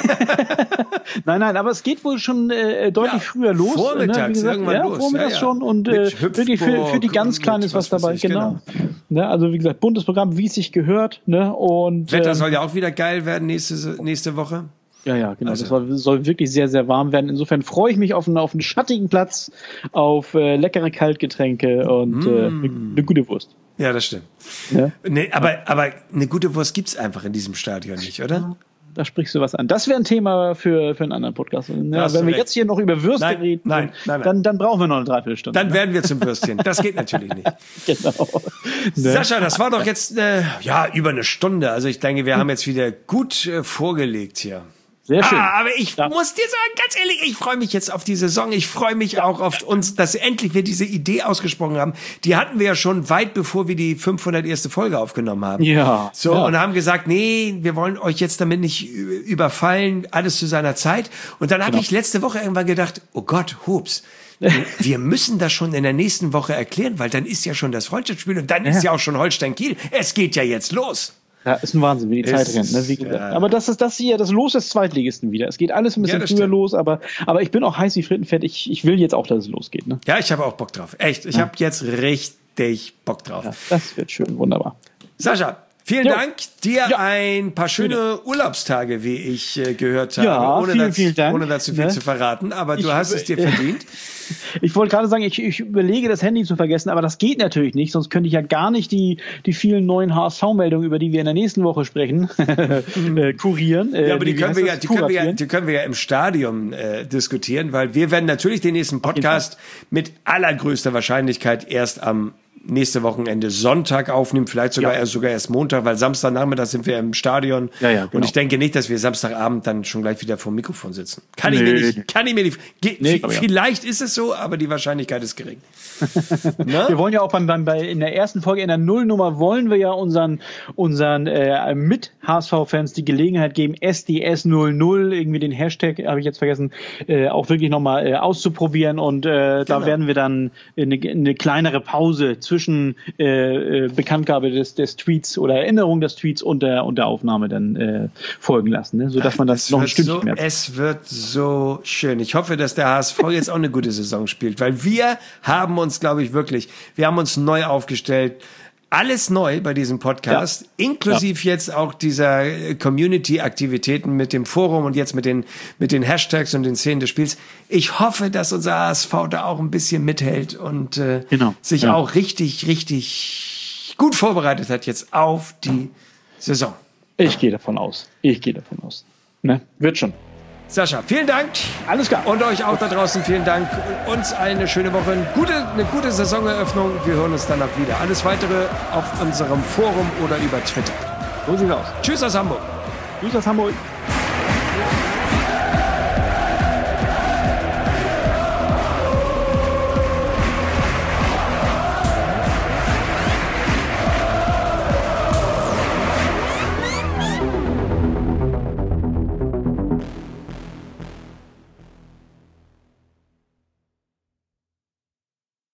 nein, nein, aber es geht wohl schon äh, deutlich ja, früher los. Vormittags, ne? Wie gesagt, irgendwann ja, los. Vormittags ja, ja. schon und äh, wirklich für, für die ganz Kleinen ist was dabei. Genau. genau. Ne? Also wie gesagt, buntes Programm, wie es sich gehört. Ne? Und Wetter ähm, soll ja auch wieder geil werden nächste, nächste Woche. Ja, ja, genau. Also. Das soll, soll wirklich sehr, sehr warm werden. Insofern freue ich mich auf einen, auf einen schattigen Platz, auf äh, leckere Kaltgetränke und mm. äh, eine, eine gute Wurst. Ja, das stimmt. Ja? Nee, aber, aber eine gute Wurst gibt's einfach in diesem Stadion nicht, oder? Da sprichst du was an. Das wäre ein Thema für, für einen anderen Podcast. Ja, wenn wir recht. jetzt hier noch über Würste nein, reden, nein, nein, nein. Dann, dann brauchen wir noch eine Dreiviertelstunde. Dann werden wir zum Würstchen. Das geht natürlich nicht. Genau. Sascha, das war doch jetzt äh, ja über eine Stunde. Also ich denke, wir haben jetzt wieder gut äh, vorgelegt hier. Sehr schön. Ah, aber ich ja. muss dir sagen, ganz ehrlich, ich freue mich jetzt auf die Saison. Ich freue mich auch auf uns, dass endlich wir diese Idee ausgesprochen haben. Die hatten wir ja schon weit bevor wir die fünfhundert erste Folge aufgenommen haben. Ja. So, ja. und haben gesagt, nee, wir wollen euch jetzt damit nicht überfallen, alles zu seiner Zeit. Und dann habe genau. ich letzte Woche irgendwann gedacht, oh Gott, hups. Wir müssen das schon in der nächsten Woche erklären, weil dann ist ja schon das Freundschaftsspiel und dann ja. ist ja auch schon Holstein-Kiel. Es geht ja jetzt los. Ja, ist ein Wahnsinn, wie die Zeit rennt, ne? Wie gesagt. Ja. Aber das ist das hier, das Los des Zweitligisten wieder. Es geht alles ein bisschen ja, früher stimmt. los, aber, aber ich bin auch heiß wie Frittenfett. Ich, ich will jetzt auch, dass es losgeht. Ne? Ja, ich habe auch Bock drauf. Echt, ich ja. habe jetzt richtig Bock drauf. Ja, das wird schön, wunderbar. Sascha, vielen jo. Dank. Dir ja. ein paar schöne Bitte. Urlaubstage, wie ich äh, gehört habe. Ja, ohne, vielen, das, vielen Dank. ohne dazu viel ne? zu verraten. Aber du ich, hast es dir verdient. Ich wollte gerade sagen, ich, ich überlege, das Handy zu vergessen, aber das geht natürlich nicht, sonst könnte ich ja gar nicht die, die vielen neuen H S V-Meldungen, über die wir in der nächsten Woche sprechen, äh, kurieren. Äh, ja, aber die, die, können wir ja, die, können wir ja, die können wir ja im Stadion äh, diskutieren, weil wir werden natürlich den nächsten Podcast mit allergrößter Wahrscheinlichkeit erst am nächste Wochenende Sonntag aufnehmen, vielleicht sogar, ja. erst, sogar erst Montag, weil Samstagnachmittag sind wir im Stadion. Ja, ja, genau. Und ich denke nicht, dass wir Samstagabend dann schon gleich wieder vor dem Mikrofon sitzen. Kann nee. ich mir nicht, kann ich mir nicht. Ge- nee, vielleicht ja. ist es so, aber die Wahrscheinlichkeit ist gering. Wir wollen ja auch beim, beim, bei, in der ersten Folge, in der Nullnummer, wollen wir ja unseren, unseren äh, Mit-H S V-Fans die Gelegenheit geben, S D S null null, irgendwie den Hashtag, habe ich jetzt vergessen, äh, auch wirklich nochmal äh, auszuprobieren. Und äh, genau. da werden wir dann eine, eine kleinere Pause zu zwischen äh, Bekanntgabe des, des Tweets oder Erinnerung des Tweets und der, und der Aufnahme dann äh, folgen lassen, ne? Sodass man das es noch ein Stückchen so, mehr. Es wird so schön. Ich hoffe, dass der H S V jetzt auch eine gute Saison spielt, weil wir haben uns, glaube ich, wirklich, wir haben uns neu aufgestellt. Alles neu bei diesem Podcast, ja. inklusive ja. jetzt auch dieser Community-Aktivitäten mit dem Forum und jetzt mit den, mit den Hashtags und den Szenen des Spiels. Ich hoffe, dass unser H S V da auch ein bisschen mithält und äh, genau. sich ja. auch richtig, richtig gut vorbereitet hat jetzt auf die Saison. Ich gehe davon aus. Ich gehe davon aus. Ne? Wird schon. Sascha, vielen Dank. Alles klar. Und euch auch da draußen vielen Dank. Uns eine schöne Woche, eine gute, eine gute Saisoneröffnung. Wir hören uns danach wieder. Alles Weitere auf unserem Forum oder über Twitter. So sieht's aus. Tschüss aus Hamburg. Tschüss aus Hamburg.